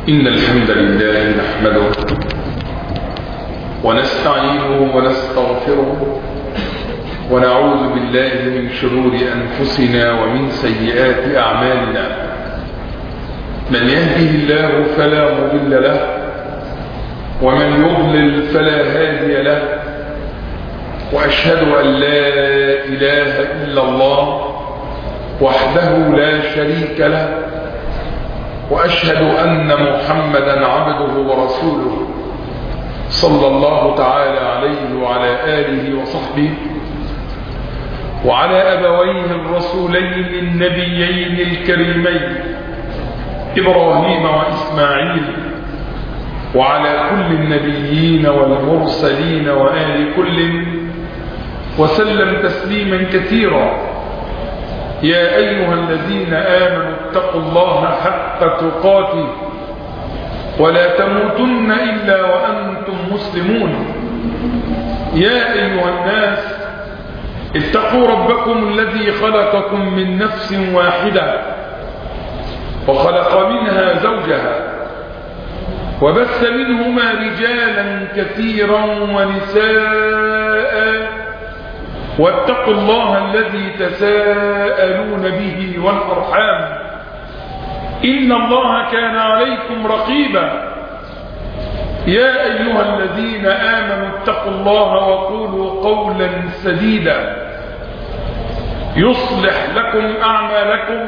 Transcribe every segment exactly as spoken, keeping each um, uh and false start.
إن الحمد لله نحمده ونستعينه ونستغفره ونعوذ بالله من شرور أنفسنا ومن سيئات أعمالنا. من يهده الله فلا مضل له ومن يضلل فلا هادي له، وأشهد أن لا إله إلا الله وحده لا شريك له، وأشهد أن محمدا عبده ورسوله صلى الله تعالى عليه وعلى آله وصحبه وعلى أبويه الرسولين النبيين الكريمين إبراهيم وإسماعيل، وعلى كل النبيين والمرسلين وآل كل، وسلم تسليما كثيرا. يا أيها الذين آمنوا اتقوا الله حق تقاته ولا تموتن إلا وأنتم مسلمون. يا أيها الناس اتقوا ربكم الذي خلقكم من نفس واحدة وخلق منها زوجها وبث منهما رجالا كثيرا ونساء، واتقوا الله الذي تساءلون به والأرحام إن الله كان عليكم رقيبا. يا أيها الذين آمنوا اتقوا الله وقولوا قولا سديدا يصلح لكم أعمالكم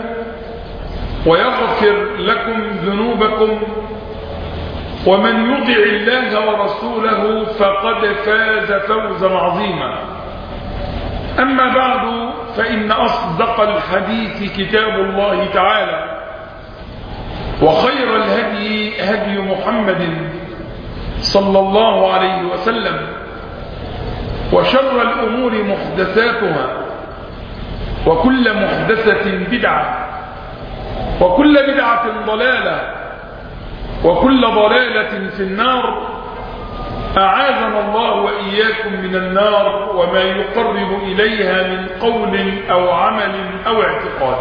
ويغفر لكم ذنوبكم، ومن يطع الله ورسوله فقد فاز فوزا عظيما. أما بعد، فإن أصدق الحديث كتاب الله تعالى، وخير الهدي هدي محمد صلى الله عليه وسلم، وشر الأمور محدثاتها، وكل محدثة بدعة، وكل بدعة ضلالة، وكل ضلالة في النار. أعاذنا الله وإياكم من النار وما يقرب إليها من قول أو عمل أو اعتقاد.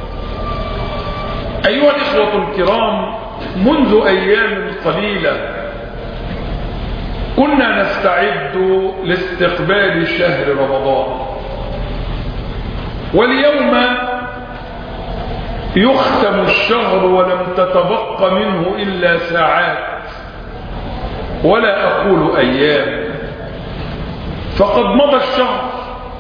أيها الإخوة الكرام، منذ أيام قليلة كنا نستعد لاستقبال شهر رمضان، واليوم يختم الشهر ولم تتبق منه إلا ساعات، ولا أقول أيام، فقد مضى الشهر.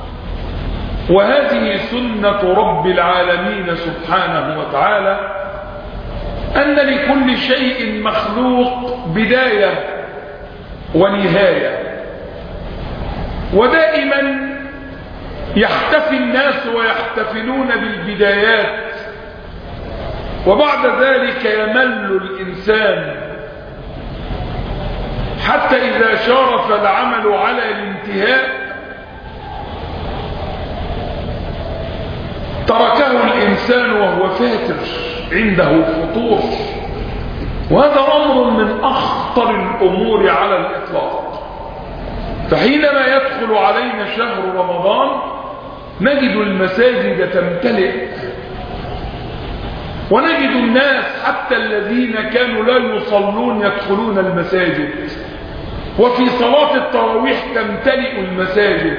وهذه سنة رب العالمين سبحانه وتعالى، أن لكل شيء مخلوق بداية ونهاية، ودائما يحتفي الناس ويحتفلون بالبدايات، وبعد ذلك يمل الإنسان حتى إذا شارف العمل على الانتهاء تركه الإنسان وهو فاتر، عنده فطور، وهذا أمر من أخطر الأمور على الإطلاق. فحينما يدخل علينا شهر رمضان نجد المساجد تمتلئ، ونجد الناس حتى الذين كانوا لا يصلون يدخلون المساجد، وفي صلاة التراويح تمتلئ المساجد.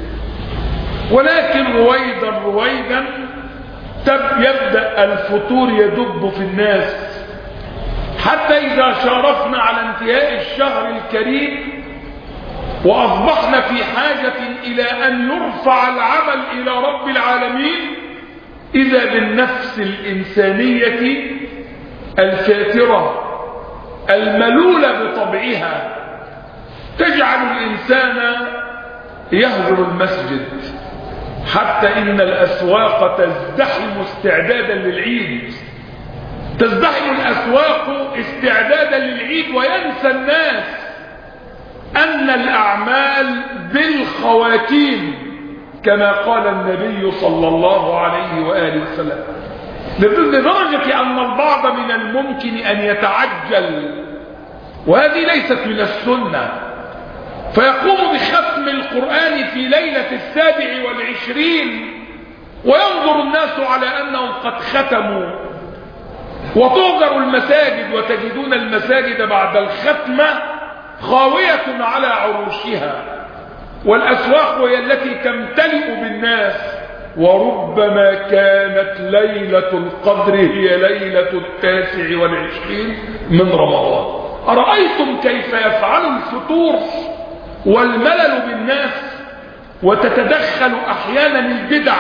ولكن رويدا رويدا يبدأ الفتور يدب في الناس، حتى إذا شارفنا على انتهاء الشهر الكريم وأصبحنا في حاجة إلى أن يرفع العمل إلى رب العالمين، إذا بالنفس الإنسانية الفاترة الملولة بطبعها تجعل الإنسان يهجر المسجد، حتى إن الأسواق تزدحم استعدادا للعيد، تزدحم الأسواق استعدادا للعيد، وينسى الناس أن الأعمال بالخواتيم كما قال النبي صلى الله عليه وآله وسلم، لدرجة أن البعض من الممكن أن يتعجل، وهذه ليست من السنة، فيقوم بختم القرآن في ليلة السابع والعشرين وينظر الناس على أنهم قد ختموا وتهجر المساجد وتجدون المساجد بعد الختمة خاوية على عروشها، والأسواق هي التي تمتلئ بالناس. وربما كانت ليلة القدر هي ليلة التاسع والعشرين من رمضان. أرأيتم كيف يفعل الفتور والملل بالناس، وتتدخل أحيانا البدع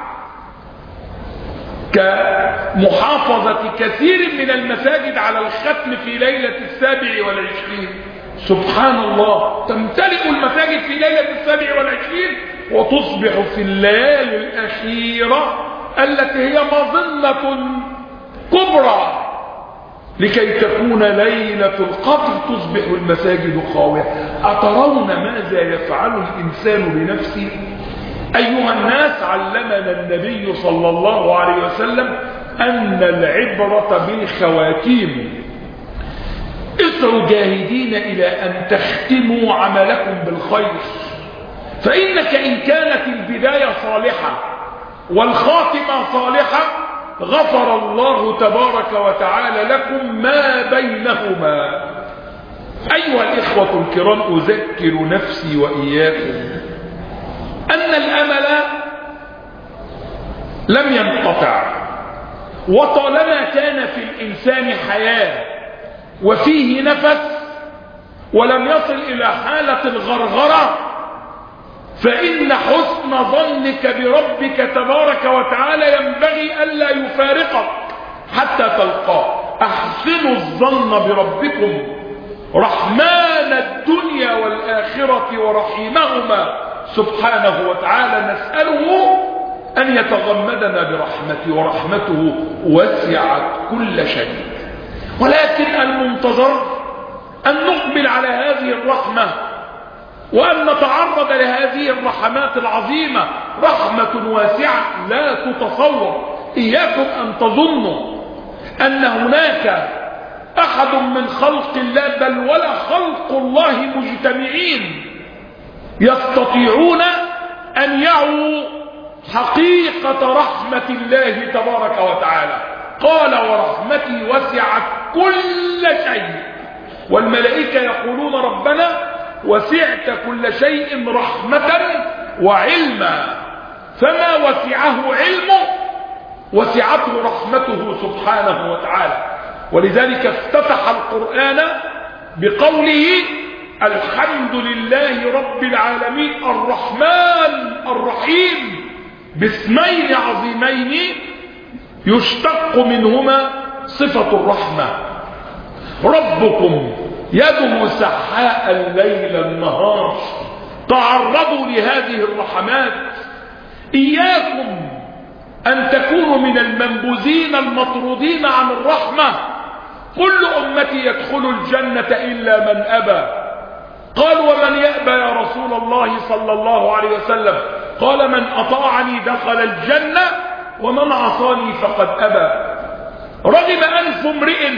كمحافظة كثير من المساجد على الختم في ليلة السابع والعشرين. سبحان الله، تمتلئ المساجد في ليلة السابع والعشرين وتصبح في الليالي الأخيرة التي هي مظنة كبرى لكي تكون ليلة القدر تصبح المساجد خاوية. أترون ماذا يفعل الإنسان بنفسه؟ أيها الناس، علمنا النبي صلى الله عليه وسلم أن العبرة بالخواتيم. اسروا جاهدين إلى أن تختموا عملكم بالخير، فإنك إن كانت البداية صالحة والخاتمة صالحة غفر الله تبارك وتعالى لكم ما بينهما. أيها الإخوة الكرام، أذكر نفسي وإياكم أن الأمل لم ينقطع، وطالما كان في الإنسان حياة وفيه نفس ولم يصل إلى حالة الغرغرة، فإن حسن ظنك بربك تبارك وتعالى ينبغي ألا يفارقك حتى تلقاه. أحسنوا الظن بربكم رحمن الدنيا والآخرة ورحيمهما سبحانه وتعالى، نسأله أن يتغمدنا برحمته، ورحمته وسعت كل شيء. ولكن المنتظر أن نقبل على هذه الرحمة وأن نتعرض لهذه الرحمات العظيمة. رحمة واسعة لا تتصور. إياكم أن تظنوا أن هناك أحد من خلق الله بل ولا خلق الله مجتمعين يستطيعون أن يعوا حقيقة رحمة الله تبارك وتعالى. قال ورحمتي وسعت كل شيء، والملائكة يقولون ربنا وسعت كل شيء رحمة وعلما، فما وسعه علمه وسعته رحمته سبحانه وتعالى. ولذلك افتتح القرآن بقوله الحمد لله رب العالمين الرحمن الرحيم، باسمين عظيمين يشتق منهما صفة الرحمة. ربكم يده سحاء الليل النهار، تعرضوا لهذه الرحمات. إياكم أن تكونوا من المنبوذين المطرودين عن الرحمة. كل أمتي يدخل الجنة إلا من أبى. قال ومن يأبى يا رسول الله صلى الله عليه وسلم؟ قال من أطاعني دخل الجنة ومن عصاني فقد أبى. رغم أنف امرئ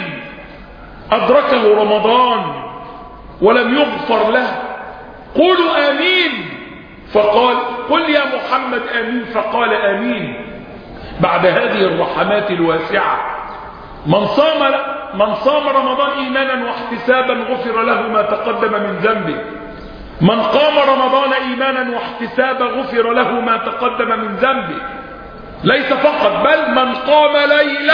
أدركه رمضان ولم يغفر له. قولوا آمين، فقال قل يا محمد آمين، فقال آمين. بعد هذه الرحمات الواسعة، من صام من صام رمضان إيمانا واحتسابا غفر له ما تقدم من ذنبه. من قام رمضان إيمانا واحتسابا غفر له ما تقدم من ذنبه. ليس فقط، بل من قام ليلة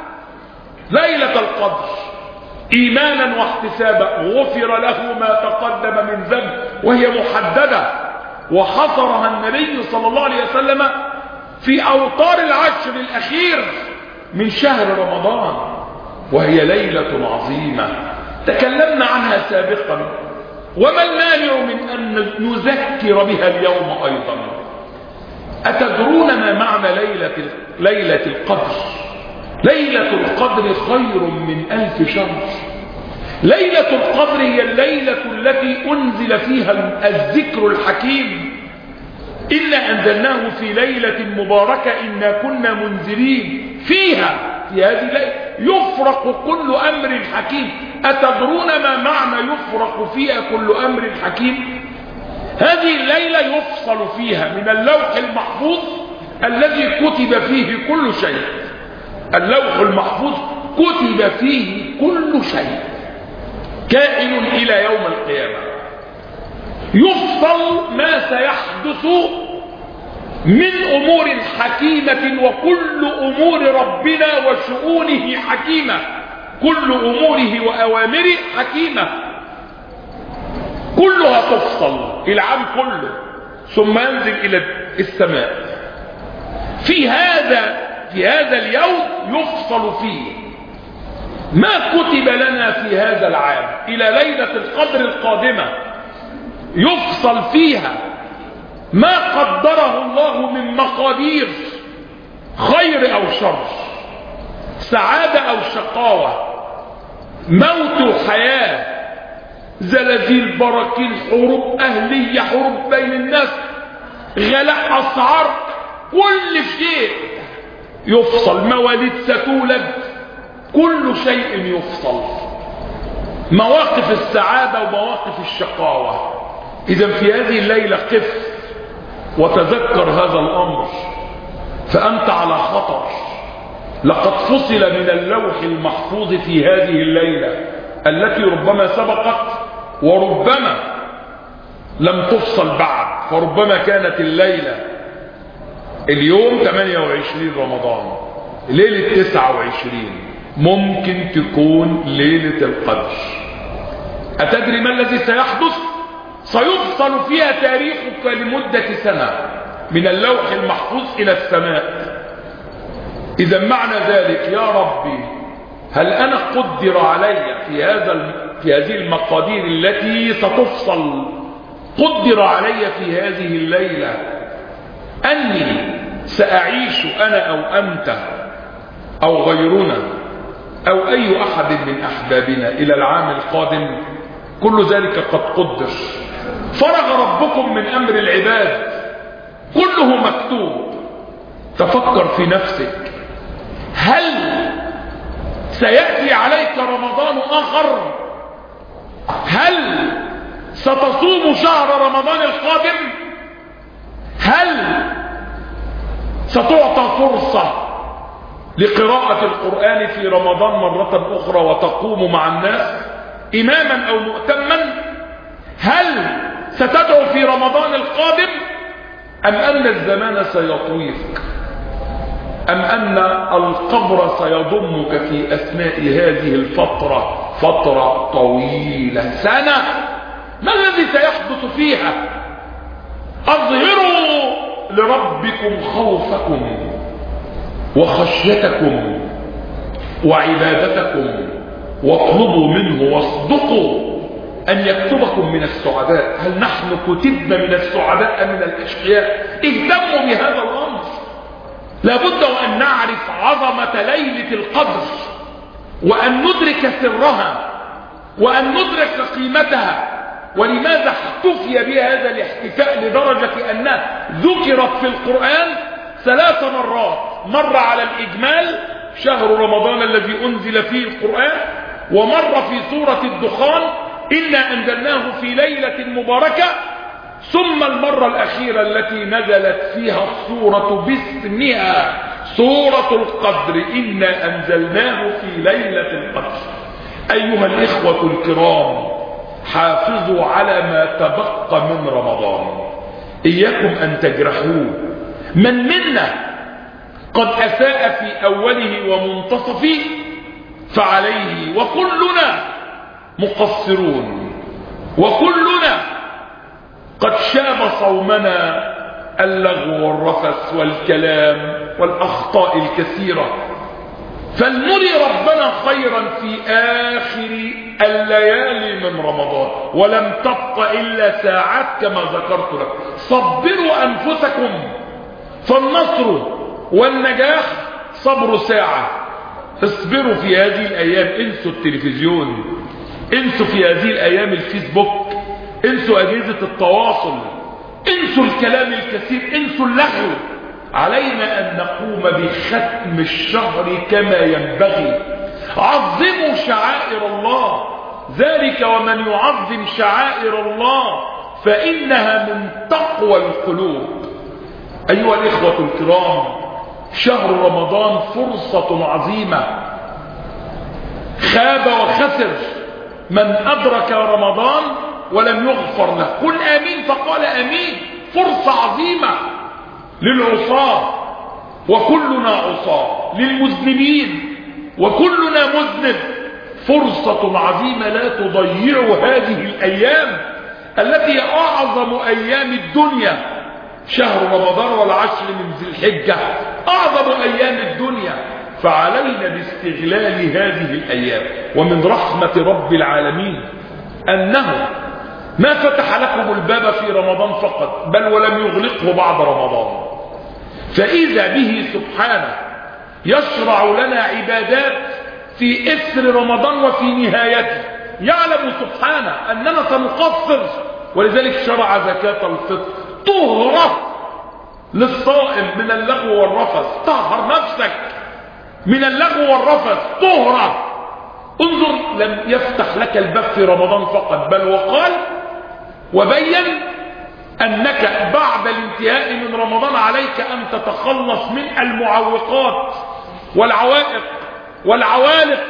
ليلة القدر إيمانا واحتسابا غفر له ما تقدم من ذنبه، وهي محددة وحصرها النبي صلى الله عليه وسلم في أوطار العشر الأخير من شهر رمضان، وهي ليلة عظيمة تكلمنا عنها سابقا. وما المانع من أن نذكر بها اليوم أيضا؟ أتدرون ما معنى ليلة ليلة القدر؟ ليلة القدر خير من ألف شهر. ليلة القدر هي الليلة التي أنزل فيها الذكر الحكيم. إنا أنزلناه في ليلة مباركة إنا كنا منذرين فيها، في هذه الليلة يفرق كل أمر حكيم. أتدرون ما معنى يفرق فيها كل أمر حكيم؟ هذه الليلة يفصل فيها من اللوح المحفوظ الذي كتب فيه كل شيء. اللوح المحفوظ كتب فيه كل شيء كائن إلى يوم القيامة. يفصل ما سيحدث من أمور حكيمة، وكل أمور ربنا وشؤونه حكيمة، كل أموره وأوامره حكيمة، كلها تفصل العام كله، ثم ينزل إلى السماء. في هذا في هذا اليوم يفصل فيه ما كتب لنا في هذا العام إلى ليلة القدر القادمة، يفصل فيها ما قدره الله من مقادير خير أو شر، سعادة أو شقاوة، موت وحياة، زلازل، براكين، حروب أهلية، حروب بين الناس، غلاء أسعار، كل شيء يفصل، مواليد ستولد، كل شيء يفصل، مواقف السعادة ومواقف الشقاوة. إذا في هذه الليلة قف وتذكر هذا الأمر، فأنت على خطر. لقد فصل من اللوح المحفوظ في هذه الليلة التي ربما سبقت وربما لم تفصل بعد، فربما كانت الليلة اليوم ثمانية وعشرين رمضان، ليلة تسعة وعشرين ممكن تكون ليلة القدر. أتدري ما الذي سيحدث؟ سيفصل فيها تاريخك لمدة سنة من اللوح المحفوظ إلى السماء. إذا معنى ذلك يا ربي هل أنا قدر علي في هذا في هذه المقادير التي ستفصل، قدر علي في هذه الليلة أني سأعيش أنا أو أنت أو غيرنا أو أي أحد من أحبابنا إلى العام القادم؟ كل ذلك قد قدر. فرغ ربكم من أمر العباد، كله مكتوب. تفكر في نفسك، هل سيأتي عليك رمضان آخر؟ هل ستصوم شهر رمضان القادم؟ هل ستعطى فرصة لقراءة القرآن في رمضان مرة أخرى وتقوم مع الناس إماما أو مؤتما؟ هل ستدعو في رمضان القادم؟ أم أن الزمان سيطويك؟ أم أن القبر سيضمك في أثناء هذه الفترة فترة طويلة، سنة؟ ما الذي سيحدث فيها؟ أظهروا لربكم خوفكم وخشيتكم وعبادتكم، واطلبوا منه واصدقوا أن يكتبكم من السعداء. هل نحن كتبنا من السعداء أم من الأشقياء؟ اهتموا بهذا الأمر. لابد وأن نعرف عظمة ليلة القدر، وأن ندرك سرها، وأن ندرك قيمتها. ولماذا احتفي بها هذا الاحتفاء لدرجة أنها ذكرت في القرآن ثلاث مرات؟ مرة على الإجمال، شهر رمضان الذي أنزل فيه القرآن، ومرة في سورة الدخان، إنا أنزلناه في ليلة مباركة، ثم المرة الأخيرة التي نزلت فيها السورة باسمها، سورة القدر، إنا أنزلناه في ليلة القدر. أيها الإخوة الكرام، حافظوا على ما تبقى من رمضان، إياكم أن تجرحوه. من منا قد أساء في أوله ومنتصفه فعليه، وكلنا مقصرون، وكلنا قد شاب صومنا اللغو والرفث والكلام والأخطاء الكثيرة. فلنري ربنا خيرا في آخر الليالي من رمضان، ولم تبق إلا ساعات كما ذكرت لك. صبروا أنفسكم، فالنصر والنجاح صبر ساعة. اصبروا في هذه الأيام، انسوا التلفزيون، انسوا في هذه الأيام الفيسبوك، انسوا أجهزة التواصل، انسوا الكلام الكثير، انسوا اللهو. علينا أن نقوم بختم الشهر كما ينبغي. عظموا شعائر الله، ذلك ومن يعظم شعائر الله فإنها من تقوى القلوب. أيها الإخوة الكرام، شهر رمضان فرصة عظيمة خاب وخسر من أدرك رمضان ولم يغفر له. قل آمين. فقال آمين. فرصة عظيمة للعصاة وكلنا عصاة، للمذنبين وكلنا مذنب. فرصة عظيمة لا تضيع هذه الأيام التي هي أعظم أيام الدنيا. شهر رمضان والعشر من ذي الحجة أعظم أيام الدنيا، فعلينا باستغلال هذه الأيام. ومن رحمة رب العالمين أنه ما فتح لكم الباب في رمضان فقط، بل ولم يغلقه بعد رمضان. فإذا به سبحانه يشرع لنا عبادات في إثر رمضان وفي نهايته. يعلم سبحانه أننا سنقصر، ولذلك شرع زكاة الفطر طهرة للصائم من اللغو والرفث. طهر نفسك من اللغو والرفث طهرة. انظر، لم يفتح لك الباب في رمضان فقط، بل وقال وبين أنك بعد الانتهاء من رمضان عليك أن تتخلص من المعوقات والعوائق والعوالق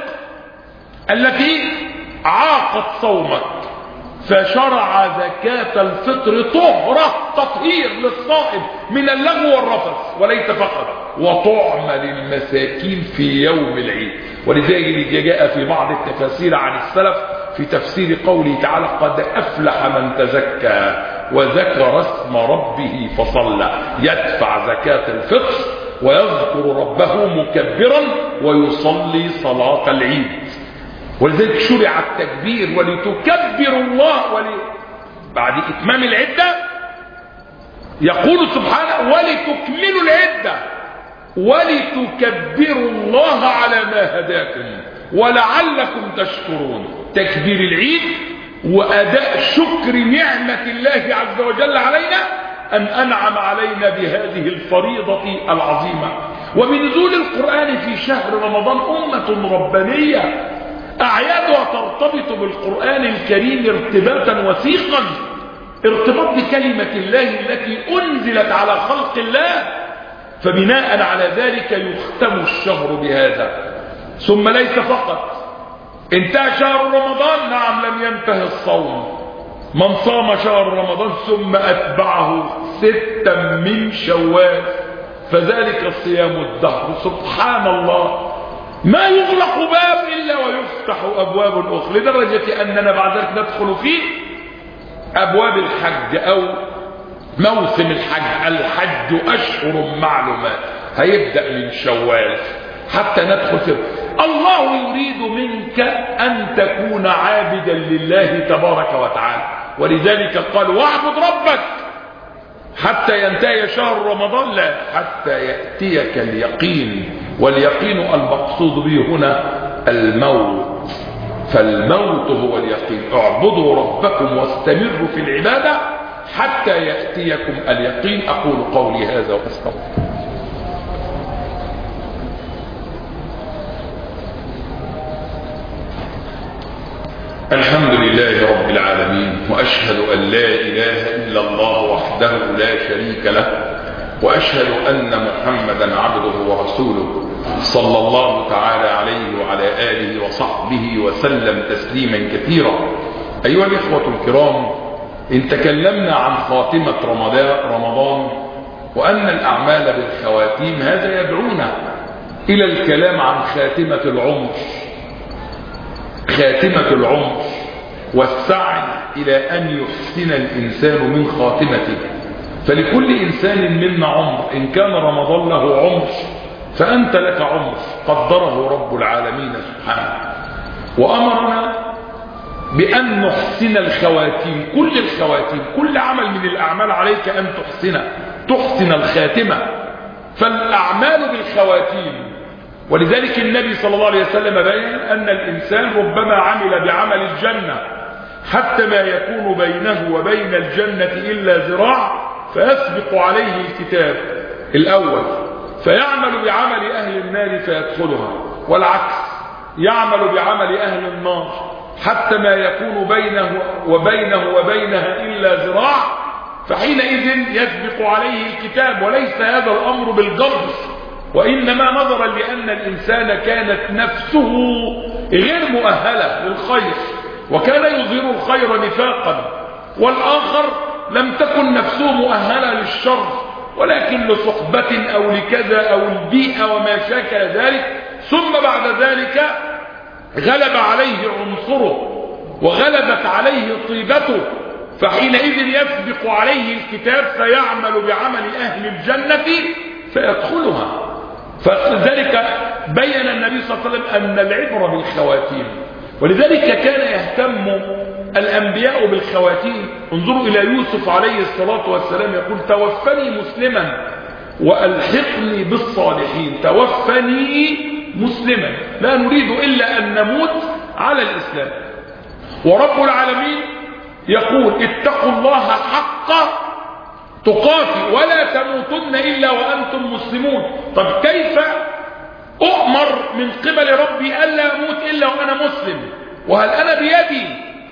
التي عاقت صومك. فشرع زكاة الفطر طهرة، تطهير للصائم من اللغو والرفث، وليس فقط وطعم للمساكين في يوم العيد. ولذلك جاء في بعض التفاسير عن السلف في تفسير قوله تعالى قد أفلح من تزكى وذكر اسم ربه فصلى. يدفع زكاة الفطر ويذكر ربه مكبرا ويصلي صلاة العيد. ولذلك شرع التكبير ولتكبروا الله ولي... بعد إتمام العدة يقول سبحانه ولتكملوا العدة ولتكبروا الله على ما هداكم ولعلكم تشكرون. تكبير العيد وأداء شكر نعمة الله عز وجل علينا أن أنعم علينا بهذه الفريضة العظيمة. وبنزول القرآن في شهر رمضان أمة ربانية أعيادها ترتبط بالقرآن الكريم ارتباطا وثيقا، ارتباط بكلمة الله التي أنزلت على خلق الله. فبناء على ذلك يختم الشهر بهذا. ثم ليس فقط انتهى شهر رمضان، نعم لم ينتهي الصوم. من صام شهر رمضان ثم أتبعه ستا من شوال فذلك صيام الدهر. سبحان الله، ما يغلق باب إلا ويفتح أبواب أخرى، لدرجة أننا بعد ذلك ندخل في أبواب الحج أو موسم الحج. الحج أشهر معلومات، هيبدأ من شوال حتى ندخل في. الله يريد منك أن تكون عابدا لله تبارك وتعالى، ولذلك قال واعبد ربك حتى ينتهي شهر رمضان، لا حتى يأتيك اليقين. واليقين المقصود به هنا الموت، فالموت هو اليقين. اعبدوا ربكم واستمروا في العبادة حتى يأتيكم اليقين. أقول قولي هذا وأستغفر. الحمد لله رب العالمين، وأشهد أن لا إله إلا الله وحده لا شريك له، وأشهد أن محمدا عبده ورسوله صلى الله تعالى عليه وعلى آله وصحبه وسلم تسليما كثيرا. أيها الإخوة الكرام، إن تكلمنا عن خاتمة رمضان وأن الأعمال بالخواتيم، هذا يدعونا إلى الكلام عن خاتمة العمر. خاتمة العمر والسعي إلى أن يحسن الإنسان من خاتمته. فلكل إنسان منا عمر، إن كان رمضان له عمر فأنت لك عمر قدره رب العالمين سبحانه، وأمرنا بأن نحسن الخواتيم. كل الخواتيم، كل عمل من الأعمال عليك أن تحسن تحسن الخاتمة. فالأعمال بالخواتيم. ولذلك النبي صلى الله عليه وسلم بين أن الإنسان ربما عمل بعمل الجنة حتى ما يكون بينه وبين الجنة إلا ذراع، فيسبق عليه الكتاب الأول فيعمل بعمل أهل النار فيدخلها، والعكس يعمل بعمل أهل النار حتى ما يكون بينه وبينه وبينها إلا ذراع، فحينئذ يسبق عليه الكتاب. وليس هذا الأمر بالجبر، وإنما نظرا لأن الإنسان كانت نفسه غير مؤهلة للخير، وكان يظهر الخير نفاقا، والآخر لم تكن نفسه مؤهلة للشر، ولكن لصحبة أو لكذا أو البيئة وما شاكل ذلك، ثم بعد ذلك غلب عليه عنصره وغلبت عليه طيبته، فحينئذ يسبق عليه الكتاب فيعمل بعمل أهل الجنة فيدخلها. فلذلك بين النبي صلى الله عليه وسلم أن العبرة بالخواتيم، ولذلك كان يهتم الأنبياء بالخواتيم. انظروا إلى يوسف عليه الصلاة والسلام يقول: توفني مسلما وألحقني بالصالحين. توفني مسلما، لا نريد إلا أن نموت على الإسلام. ورب العالمين يقول: اتقوا الله حق تقاته ولا تموتن إلا وأنتم مسلمون. طب كيف أؤمر من قبل ربي ألا أموت إلا وأنا مسلم؟ وهل أنا بيدي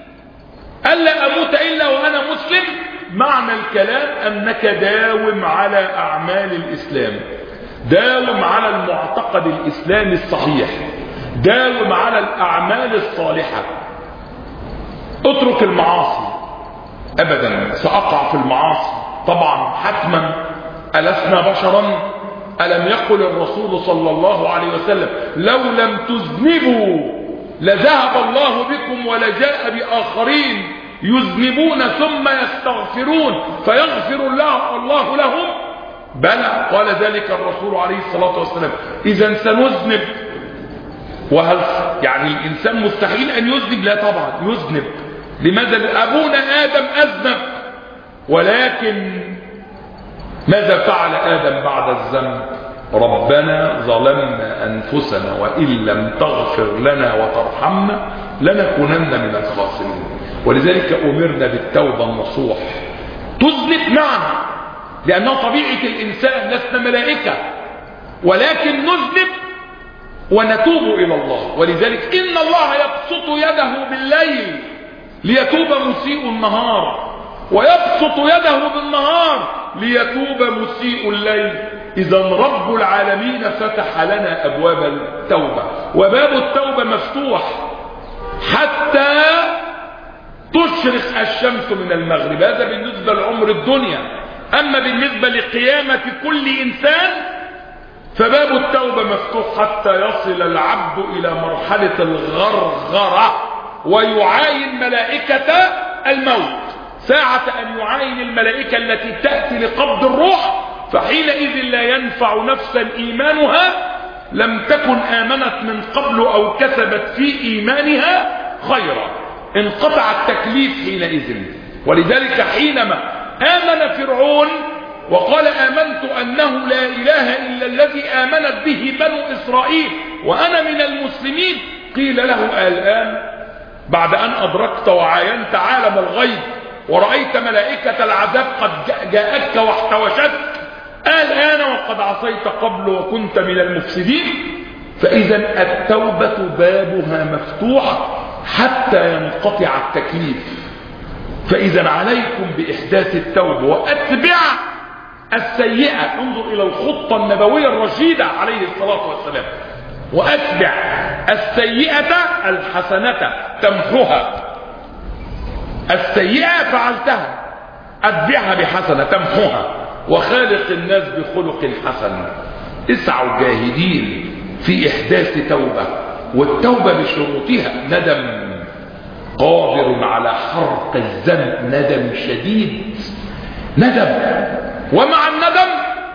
ألا أموت إلا وأنا مسلم؟ معنى الكلام أنك داوم على أعمال الإسلام، داوم على المعتقد الإسلامي الصحيح، داوم على الأعمال الصالحة. اترك المعاصي. أبدا سأقع في المعاصي طبعا حتما، ألسنا بشرا؟ ألم يقل الرسول صلى الله عليه وسلم: لو لم تذنبوا لذهب الله بكم ولجاء بآخرين يذنبون ثم يستغفرون فيغفر الله, الله لهم؟ بلى، قال ذلك الرسول عليه الصلاة والسلام. إذا سنذنب. وهل يعني الإنسان مستحيل أن يذنب؟ لا طبعا يذنب. لماذا؟ أبونا آدم أذنب، ولكن ماذا فعل آدم بعد الذنب؟ ربنا ظلمنا أنفسنا وإن لم تغفر لنا وترحمنا لنكونن من الخاسرين. ولذلك أمرنا بالتوبة النصوح. تذنب نعم، لأنه طبيعة الإنسان، لسنا ملائكة، ولكن نذنب ونتوب إلى الله. ولذلك إن الله يبسط يده بالليل ليتوب مسيء النهار، ويبسط يده بالنهار ليتوب مسيء الليل. إذا رب العالمين فتح لنا أبواب التوبة، وباب التوبة مفتوح حتى تشرق الشمس من المغرب. هذا بالنسبة لعمر الدنيا. أما بالنسبة لقيامة كل إنسان فباب التوبة مفتوح حتى يصل العبد إلى مرحلة الغرغرة ويعاين ملائكة الموت. ساعة أن يعاين الملائكة التي تأتي لقبض الروح، فحينئذ لا ينفع نفسا إيمانها لم تكن آمنت من قبل أو كسبت في إيمانها خيرا. انقطع التكليف حينئذ. ولذلك حينما آمن فرعون وقال: آمنت أنه لا إله إلا الذي آمنت به بنو إسرائيل وأنا من المسلمين، قيل له: الآن بعد أن أدركت وعاينت عالم الغيب ورأيت ملائكة العذاب قد جاءتك واحتوشتك، الآن وقد عصيت قبل وكنت من المفسدين. فإذا التوبة بابها مفتوح حتى ينقطع التكليف. فإذا عليكم بإحداث التوبة وأتبع السيئة. انظر إلى الخطة النبوية الرشيدة عليه الصلاة والسلام: وأتبع السيئة الحسنة تمحها. السيئة فعلتها، أتبعها بحسنة تمحها. وخالق الناس بخلق حسن. اسعوا جاهدين في إحداث توبة، والتوبة بشروطها: ندم قادر على حرق الذنب، ندم شديد، ندم. ومع الندم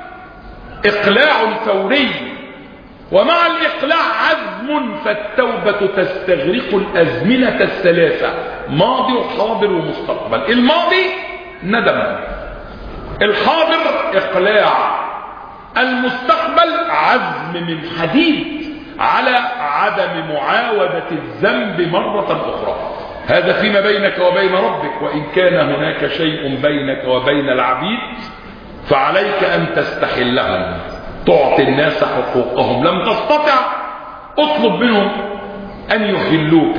إقلاع فوري، ومع الإقلاع عزم. فالتوبة تستغرق الأزمنة الثلاثة: ماضي وحاضر ومستقبل. الماضي ندم، الحاضر إقلاع، المستقبل عزم من حديد على عدم معاودة الذنب مرة أخرى. هذا فيما بينك وبين ربك. وإن كان هناك شيء بينك وبين العبيد فعليك أن تستحلهم، تعطي الناس حقوقهم. لم تستطع، اطلب منهم أن يحلوك،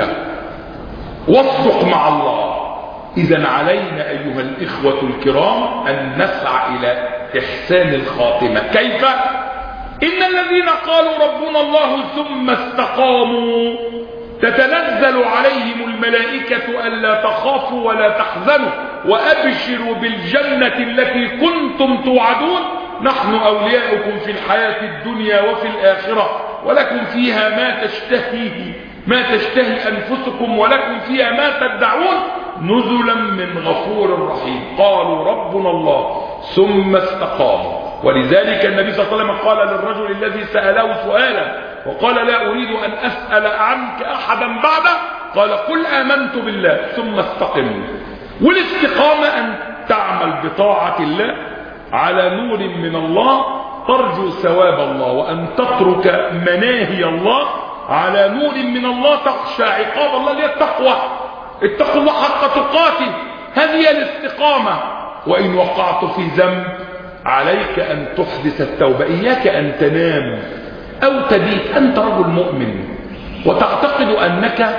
واصدق مع الله. إذن علينا أيها الإخوة الكرام أن نسعى إلى إحسان الخاتمة. كيف؟ إن الذين قالوا ربنا الله ثم استقاموا تتنزل عليهم الملائكة ألا تخافوا ولا تحزنوا وأبشروا بالجنة التي كنتم توعدون نحن أولياؤكم في الحياة الدنيا وفي الآخرة ولكم فيها ما تشتهيه ما تشتهي أنفسكم ولكم فيها ما تدعون نزلا من غفور رحيم. قالوا ربنا الله ثم استقاموا. ولذلك النبي صلى الله عليه وسلم قال للرجل الذي سأله سؤالا وقال لا أريد أن أسأل عنك أحدا بعده قال قل آمنت بالله ثم استقم. والاستقامة أن تعمل بطاعة الله على نور من الله ترجو ثواب الله وأن تترك مناهي الله على نور من الله تخشى عقاب الله اللي هي التقوى. اتقوا الله حق تقاته هذه هي الاستقامة. وإن وقعت في ذنب عليك أن تحدث التوبة. إياك أن تنام أو تبيت أنت رجل مؤمن وتعتقد أنك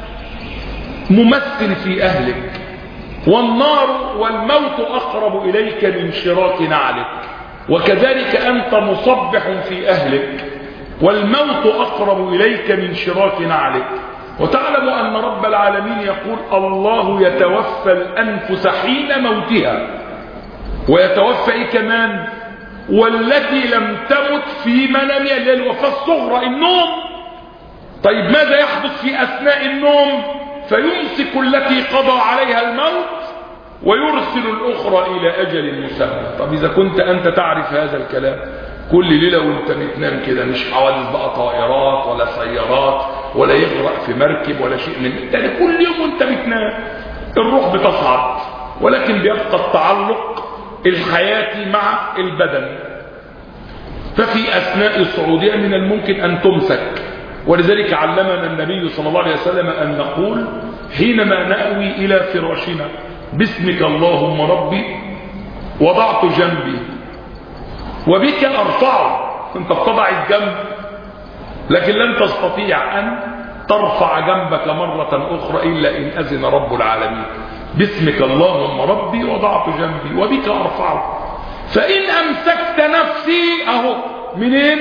ممثل في أهلك والنار والموت أقرب إليك من شراك نعلك وكذلك أنت مصبح في أهلك والموت أقرب إليك من شراك نعلك. وتعلم أن رب العالمين يقول الله يتوفى الأنفس حين موتها ويتوفى إيه كمان والتي لم تمت في منامها اللي هي الوفاة الصغرى النوم. طيب ماذا يحدث في أثناء النوم؟ فيمسك التي قضى عليها الموت ويرسل الأخرى إلى أجل مسمى. طب إذا كنت أنت تعرف هذا الكلام كل ليلة وانت بتنام كده مش حوادث بقى طائرات ولا سيارات ولا يغرق في مركب ولا شيء من ده كل يوم وانت بتنام الروح بتصعد ولكن بيبقى التعلق الحياتي مع البدن. ففي أثناء صعودها من الممكن أن تمسك. ولذلك علمنا النبي صلى الله عليه وسلم أن نقول حينما نأوي إلى فراشنا باسمك اللهم ربي وضعت جنبي وبك أرفعه. انت بتضع الجنب لكن لن تستطيع أن ترفع جنبك مرة أخرى إلا إن أذن رب العالمين. باسمك اللهم ربي وضعت جنبي وبك أرفعه. فإن أمسكت نفسي أهو منين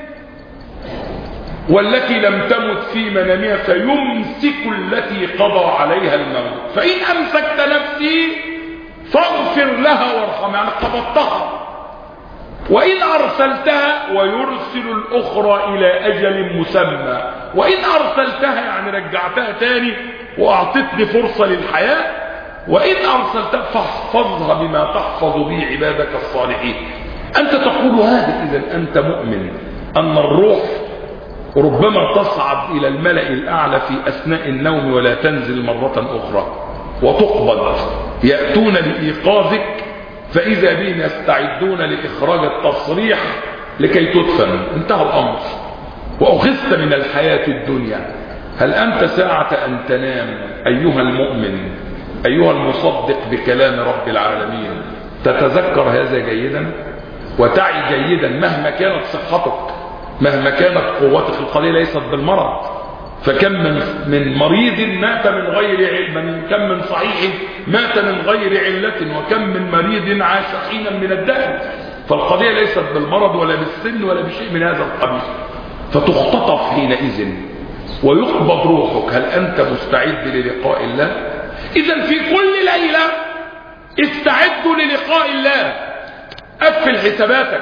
والتي لم تمت في منامها فيمسك التي قضى عليها الموت. فإن أمسكت نفسي فاغفر لها وارحمها يعني قبضتها. وإن أرسلتها ويرسل الأخرى إلى أجل مسمى. وإن أرسلتها يعني رجعتها تاني وأعطتني فرصة للحياة. وإن أرسلتها فاحفظها بما تحفظ به عبادك الصالحين. أنت تقول هذا إذن أنت مؤمن أن الروح ربما تصعد إلى الملأ الأعلى في أثناء النوم ولا تنزل مرة أخرى وتقبض. يأتون لإيقاظك فإذا بهم يستعدون لإخراج التصريح لكي تدفن. انتهى الأمر وأخذت من الحياة الدنيا. هل أنت ساعة أن تنام أيها المؤمن أيها المصدق بكلام رب العالمين تتذكر هذا جيدا وتعي جيدا مهما كانت صحتك مهما كانت قوتك؟ القضية ليست بالمرض. فكم من من مريض مات من غير علم كم من صحيح مات من غير علة وكم من مريض عاش حينا من الدهر. فالقضية ليست بالمرض ولا بالسن ولا بشيء من هذا القبيل. فتختطف حينئذ ويقبض روحك. هل أنت مستعد للقاء الله؟ إذن في كل ليلة استعدوا للقاء الله. قفل حساباتك.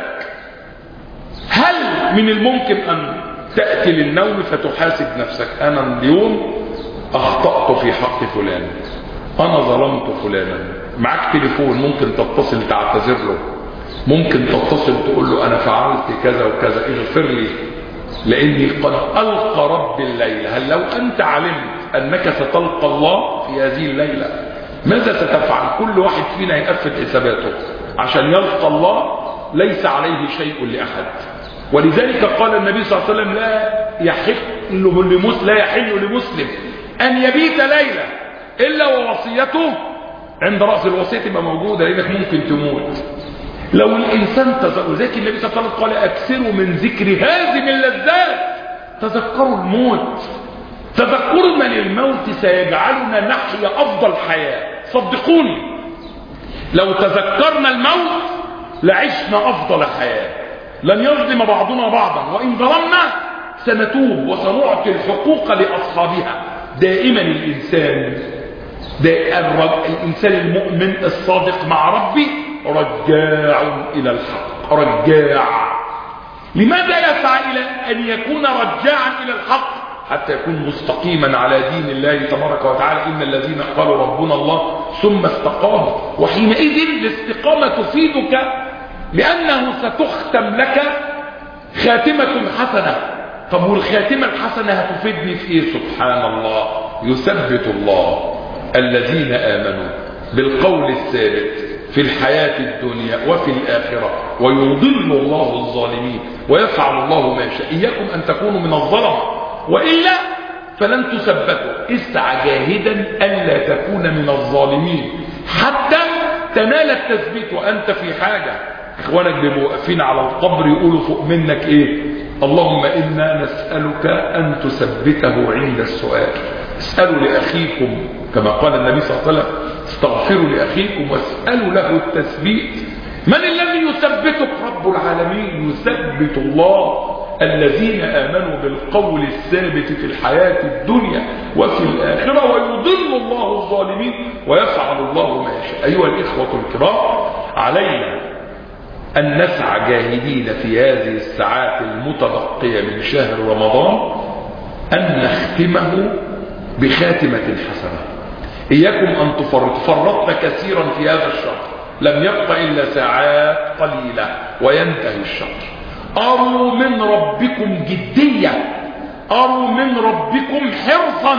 هل من الممكن أن تأتي للنوم فتحاسب نفسك أنا اليوم أخطأت في حق فلان أنا ظلمت فلانا. معك تليفون ممكن تتصل تعتذر له ممكن تتصل تقول له أنا فعلت كذا وكذا اغفر لي لأني قد ألقى رب الليلة. هل لو أنت علمت أنك ستلقى الله في هذه الليلة ماذا ستفعل؟ كل واحد فينا يقفل حساباته عشان يلقى الله ليس عليه شيء لأحد. ولذلك قال النبي صلى الله عليه وسلم لا يحل لمسلم لا يحل لمسلم أن يبيت ليلة إلا ووصيته عند رأس الوصية تبقى موجودة لأنك ممكن تموت. لو الإنسان تذكر ذلك النبي صلى الله عليه وسلم قال أكثروا من ذكر هازم اللذات. تذكروا الموت. تذكرنا للموت سيجعلنا نحيا أفضل حياة. صدقوني لو تذكرنا الموت لعشنا أفضل حياة. لن يظلم بعضنا بعضا، وإن ظلمنا سنتوب وسنعطي الحقوق لأصحابها. دائما الإنسان الإنسان المؤمن الصادق مع ربي رجاع إلى الحق، رجاع. لماذا يسعى إلى أن يكون رجاعا إلى الحق؟ حتى يكون مستقيما على دين الله تبارك وتعالى. إن الذين قالوا ربنا الله ثم استقاموا، وحينئذ الاستقامة تفيدك لأنه ستختم لك خاتمة حسنة. طب والخاتمة الحسنة هتفيدني في إيه؟ سبحان الله، يثبت الله الذين آمنوا بالقول الثابت في الحياة الدنيا وفي الآخرة، ويضل الله الظالمين ويفعل الله ما يشاء. إياكم أن تكونوا من الظلمة، وإلا فلن تثبتوا. اسعى جاهدا ألا تكون من الظالمين حتى تنال التثبيت وأنت في حاجة. إخوانك بيبقوا واقفين على القبر يقولوا فوق منك إيه؟ اللهم إنا نسألك أن تثبته عند السؤال. اسألوا لأخيكم كما قال النبي صلى الله عليه وسلم: استغفروا لأخيكم واسألوا له التثبيت. من الذي يثبتك؟ رب العالمين. يثبت الله الذين آمنوا بالقول الثابت في الحياة الدنيا وفي الآخرة، ويضل الله الظالمين ويفعل الله ما يشاء. أيها الإخوة الكرام، علينا أن نسعى جاهدين في هذه الساعات المتبقية من شهر رمضان أن نختمه بخاتمة حسنة. إياكم أن تفرط. فرطنا كثيرا في هذا الشهر، لم يبق إلا ساعات قليلة وينتهي الشهر. أروا من ربكم جدية، أروا من ربكم حرصا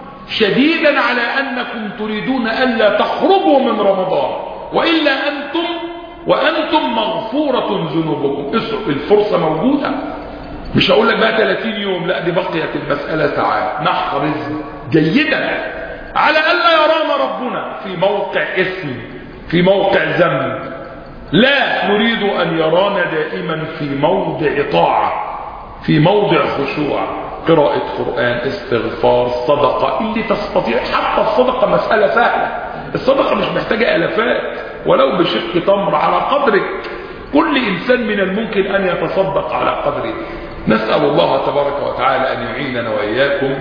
شديدا على أنكم تريدون ألا تخرجوا من رمضان، وإلا أنتم وأنتم مغفورة ذنوبكم. الفرصة موجودة. مش هقول لك بقى ثلاثين يوم، لا، دي بقيت المسألة ساعات. نحرص جيدا على ألا يرانا ربنا في موقع اسم، في موقع ذنب. لا نريد أن يرانا دائما في موضع طاعة، في موضع خشوع، قراءة قرآن، استغفار، صدقة اللي تستطيع. حتى الصدقة مسألة سهلة، الصدقة مش محتاجة ألفات، ولو بشق تمر على قدرك. كل إنسان من الممكن أن يتصدق على قدره. نسأل الله تبارك وتعالى أن يعيننا وإياكم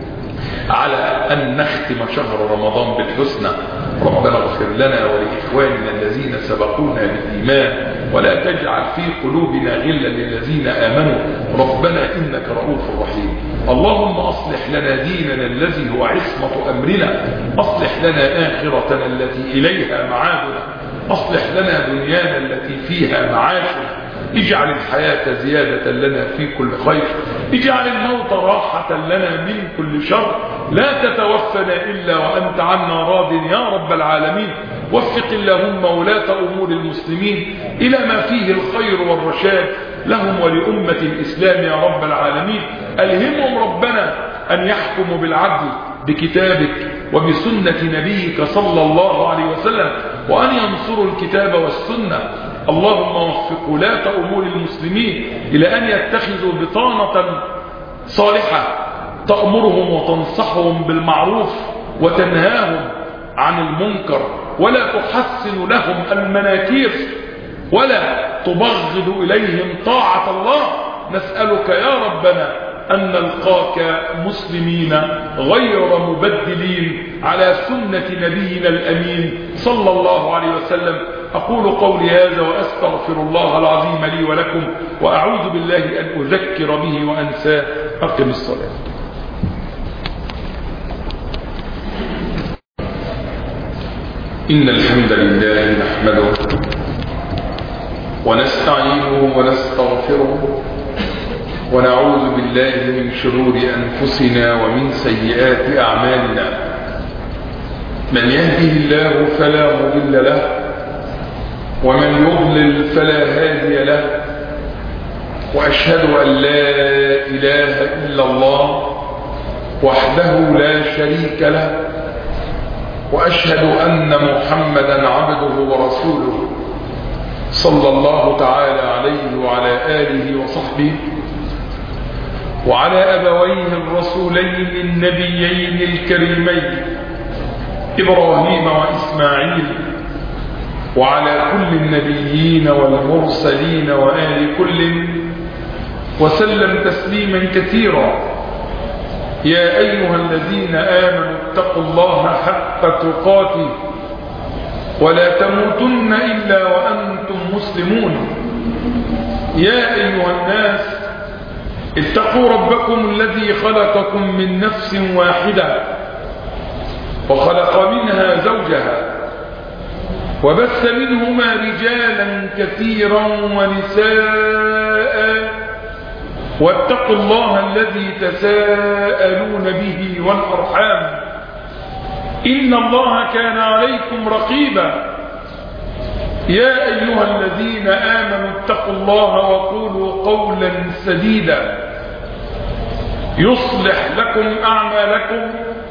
على أن نختم شهر رمضان بالحسنى. ربنا اغفر لنا ولإخواننا الذين سبقونا بالإيمان، ولا تجعل في قلوبنا غلا للذين آمنوا، ربنا إنك رؤوف رحيم. اللهم أصلح لنا ديننا الذي هو عصمة أمرنا، أصلح لنا آخرتنا التي إليها معادنا، أصلح لنا دنيانا التي فيها معاشنا، اجعل الحياة زيادة لنا في كل خير، اجعل الموت راحة لنا من كل شر، لا تتوفنا إلا وأنت عنا راض يا رب العالمين. وفق اللهم ولاة أمور المسلمين إلى ما فيه الخير والرشاد لهم ولأمة الإسلام يا رب العالمين. ألهمهم ربنا أن يحكموا بالعدل بكتابك وبسنة نبيك صلى الله عليه وسلم، وأن ينصروا الكتاب والسنة. اللهم وفق ولاة أمور المسلمين إلى أن يتخذوا بطانة صالحة تأمرهم وتنصحهم بالمعروف وتنهاهم عن المنكر، ولا تحسن لهم المناكير ولا تبغض إليهم طاعة الله. نسألك يا ربنا أن نلقاك مسلمين غير مبدلين على سنة نبينا الأمين صلى الله عليه وسلم. أقول قولي هذا وأستغفر الله العظيم لي ولكم، وأعوذ بالله أن أذكر به وأنساه. أقم الصلاة. إن الحمد لله نحمده ونستعينه ونستغفره، ونعوذ بالله من شرور أنفسنا ومن سيئات أعمالنا. من يهده الله فلا مضل له، ومن يضلل فلا هادي له. وأشهد أن لا إله إلا الله وحده لا شريك له، وأشهد أن محمدا عبده ورسوله صلى الله تعالى عليه وعلى آله وصحبه وعلى أبويه الرسولين النبيين الكريمين إبراهيم وإسماعيل وعلى كل النبيين والمرسلين وآل كل وسلم تسليما كثيرا. يا أيها الذين آمنوا اتقوا الله حق تقاته ولا تموتن إلا وأنتم مسلمون. يا أيها الناس اتقوا ربكم الذي خلقكم من نفس واحدة وخلق منها زوجها وبث منهما رجالا كثيرا ونساء واتقوا الله الذي تساءلون به والأرحام إن الله كان عليكم رقيبا. يا أيها الذين آمنوا اتقوا الله وقولوا قولا سديدا يصلح لكم أعمالكم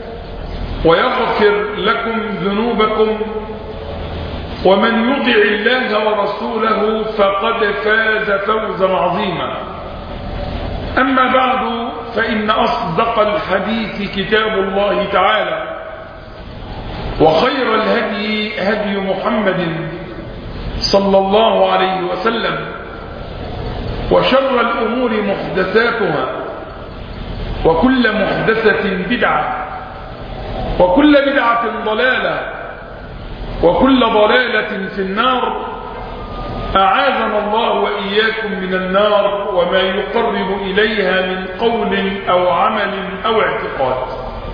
ويغفر لكم ذنوبكم ومن يطع الله ورسوله فقد فاز فوزا عظيما. أما بعد فإن أصدق الحديث كتاب الله تعالى وخير الهدي هدي محمد صلى الله عليه وسلم وشر الأمور محدثاتها وكل محدثة بدعة وكل بدعة ضلالة وكل ضلالة في النار. أعاذنا الله وإياكم من النار وما يقرب إليها من قول أو عمل أو اعتقاد.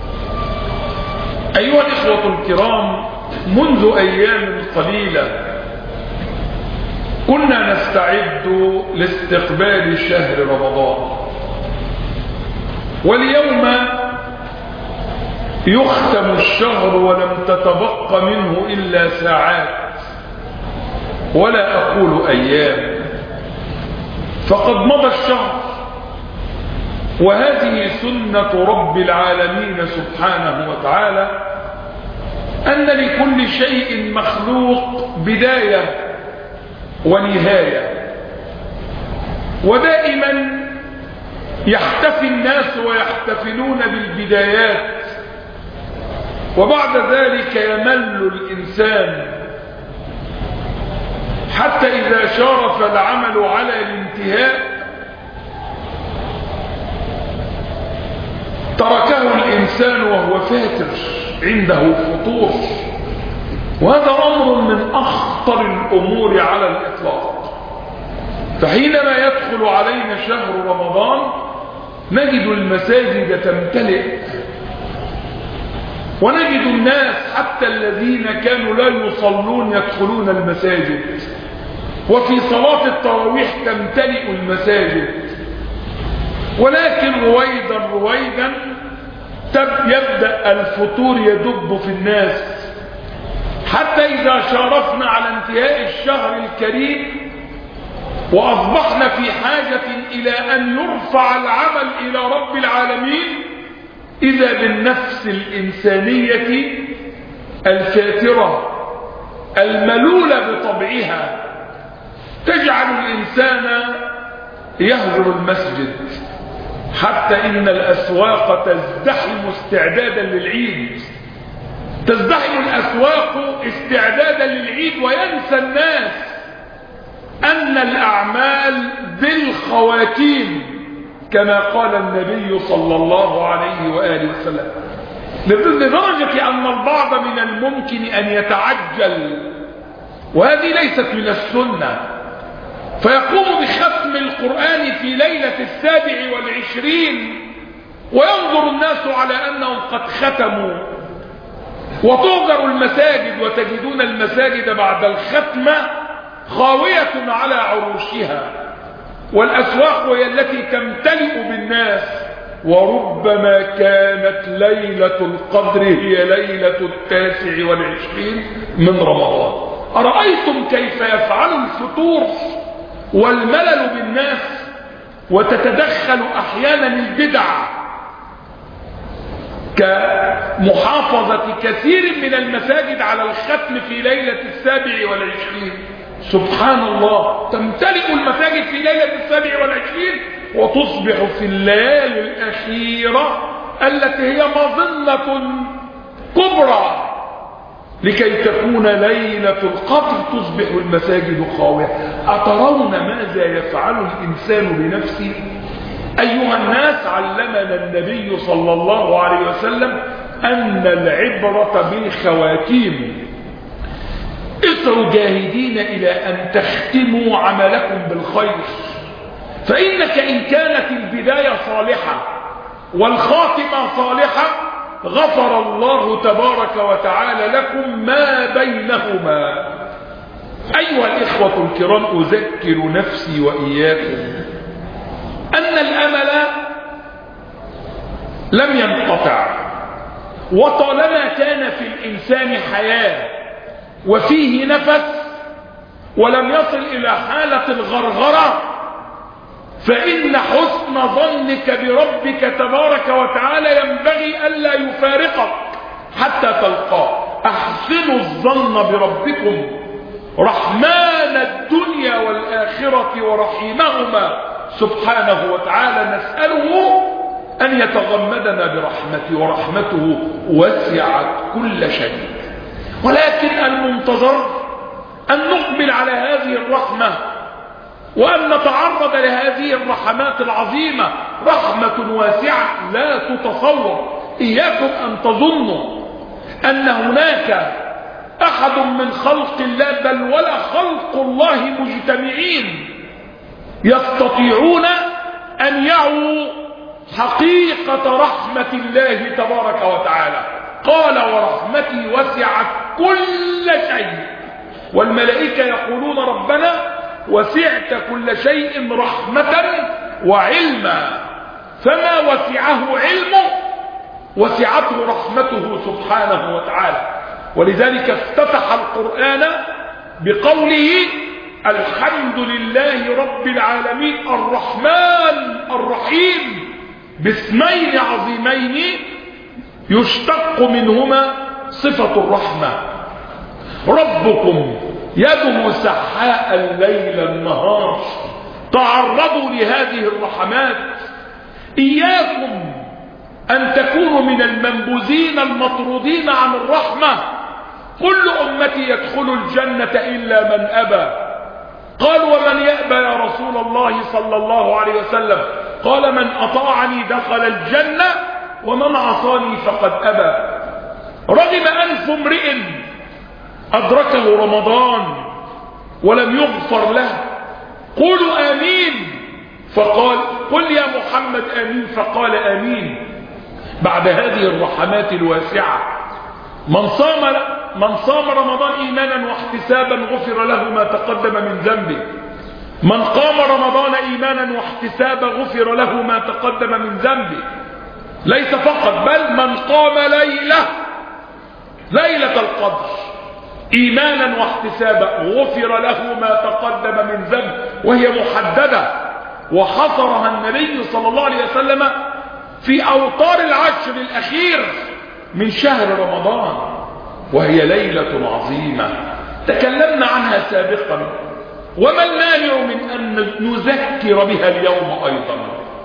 أيها الإخوة الكرام، منذ أيام قليلة كنا نستعد لاستقبال شهر رمضان، واليوم يختم الشهر ولم تتبق منه إلا ساعات ولا أقول أيام، فقد مضى الشهر. وهذه سنة رب العالمين سبحانه وتعالى أن لكل شيء مخلوق بداية ونهاية، ودائما يحتفي الناس ويحتفلون بالبدايات وبعد ذلك يمل الإنسان حتى إذا شارف العمل على الانتهاء تركه الإنسان وهو فاتر عنده فطور، وهذا أمر من أخطر الأمور على الإطلاق. فحينما يدخل علينا شهر رمضان نجد المساجد تمتلئ، ونجد الناس حتى الذين كانوا لا يصلون يدخلون المساجد، وفي صلاة التراويح تمتلئ المساجد. ولكن رويدا رويدا يبدأ الفتور يدب في الناس حتى إذا شارفنا على انتهاء الشهر الكريم وأصبحنا في حاجة إلى أن يرفع العمل إلى رب العالمين، إذا بالنفس الإنسانية الفاترة الملولة بطبعها تجعل الإنسان يهجر المسجد، حتى إن الأسواق تزدحم استعدادا للعيد، تزدحم الأسواق استعدادا للعيد، وينسى الناس أن الأعمال بالخواتيم كما قال النبي صلى الله عليه وآله وسلم، لدرجة أن البعض من الممكن أن يتعجل، وهذه ليست من السنة، فيقوم بختم القرآن في ليلة السابع والعشرين وينظر الناس على أنهم قد ختموا، وتهجر المساجد وتجدون المساجد بعد الختمة خاوية على عروشها، والأسواق هي التي تمتلئ بالناس. وربما كانت ليلة القدر هي ليلة التاسع والعشرين من رمضان. أرأيتم كيف يفعل الفتور والملل بالناس، وتتدخل أحيانا البدع كمحافظة كثير من المساجد على الختم في ليلة السابع والعشرين. سبحان الله، تمتلئ المساجد في ليلة السابع والعشرين وتصبح في الليالي الأخيرة التي هي مظنة كبرى لكي تكون ليلة القدر تصبح المساجد خاوية. أترون ماذا يفعل الإنسان بنفسه؟ أيها الناس، علمنا النبي صلى الله عليه وسلم أن العبرة بالخواتيم. اسعوا جاهدين إلى أن تختموا عملكم بالخير، فإنك إن كانت البداية صالحة والخاتمة صالحة غفر الله تبارك وتعالى لكم ما بينهما. أيها الإخوة الكرام، أذكر نفسي وإياكم أن الأمل لم ينقطع، وطالما كان في الإنسان حياة وفيه نفس ولم يصل إلى حالة الغرغرة، فإن حسن ظنك بربك تبارك وتعالى ينبغي ألا يفارقك حتى تلقاه. أحسنوا الظن بربكم رحمن الدنيا والآخرة ورحيمهما سبحانه وتعالى، نسأله أن يتغمدنا برحمته، ورحمته وسعت كل شيء. ولكن المنتظر أن نقبل على هذه الرحمة وأن نتعرض لهذه الرحمات العظيمة. رحمة واسعة لا تتصور. إياكم أن تظنوا أن هناك أحد من خلق الله بل ولا خلق الله مجتمعين يستطيعون أن يعوا حقيقة رحمة الله تبارك وتعالى. قال ورحمتي وسعت كل شيء، والملائكة يقولون ربنا وسعت كل شيء رحمة وعلما، فما وسعه علمه وسعته رحمته سبحانه وتعالى. ولذلك افتتح القرآن بقوله الحمد لله رب العالمين الرحمن الرحيم، باسمين عظيمين يشتق منهما صفة الرحمة. ربكم يده سحاء الليل النهار، تعرضوا لهذه الرحمات. إياكم أن تكونوا من المنبوذين المطرودين عن الرحمة. كل أمتي يدخل الجنة إلا من أبى. قال ومن يأبى يا رسول الله صلى الله عليه وسلم؟ قال من أطاعني دخل الجنة ومن عصاني فقد أبى. رغم أنف امرئ أدركه رمضان ولم يغفر له. قولوا آمين، فقال قل يا محمد آمين، فقال آمين. بعد هذه الرحمات الواسعة، من صام من صام رمضان إيمانا واحتسابا غفر له ما تقدم من ذنبه. من قام رمضان إيمانا واحتسابا غفر له ما تقدم من ذنبه. ليس فقط، بل من قام ليلة ليلة القدر إيمانا واحتسابا غفر له ما تقدم من ذنب، وهي محددة وحصرها النبي صلى الله عليه وسلم في أوطار العشر الأخير من شهر رمضان، وهي ليلة عظيمة تكلمنا عنها سابقا. وما المانع من أن نذكر بها اليوم أيضا؟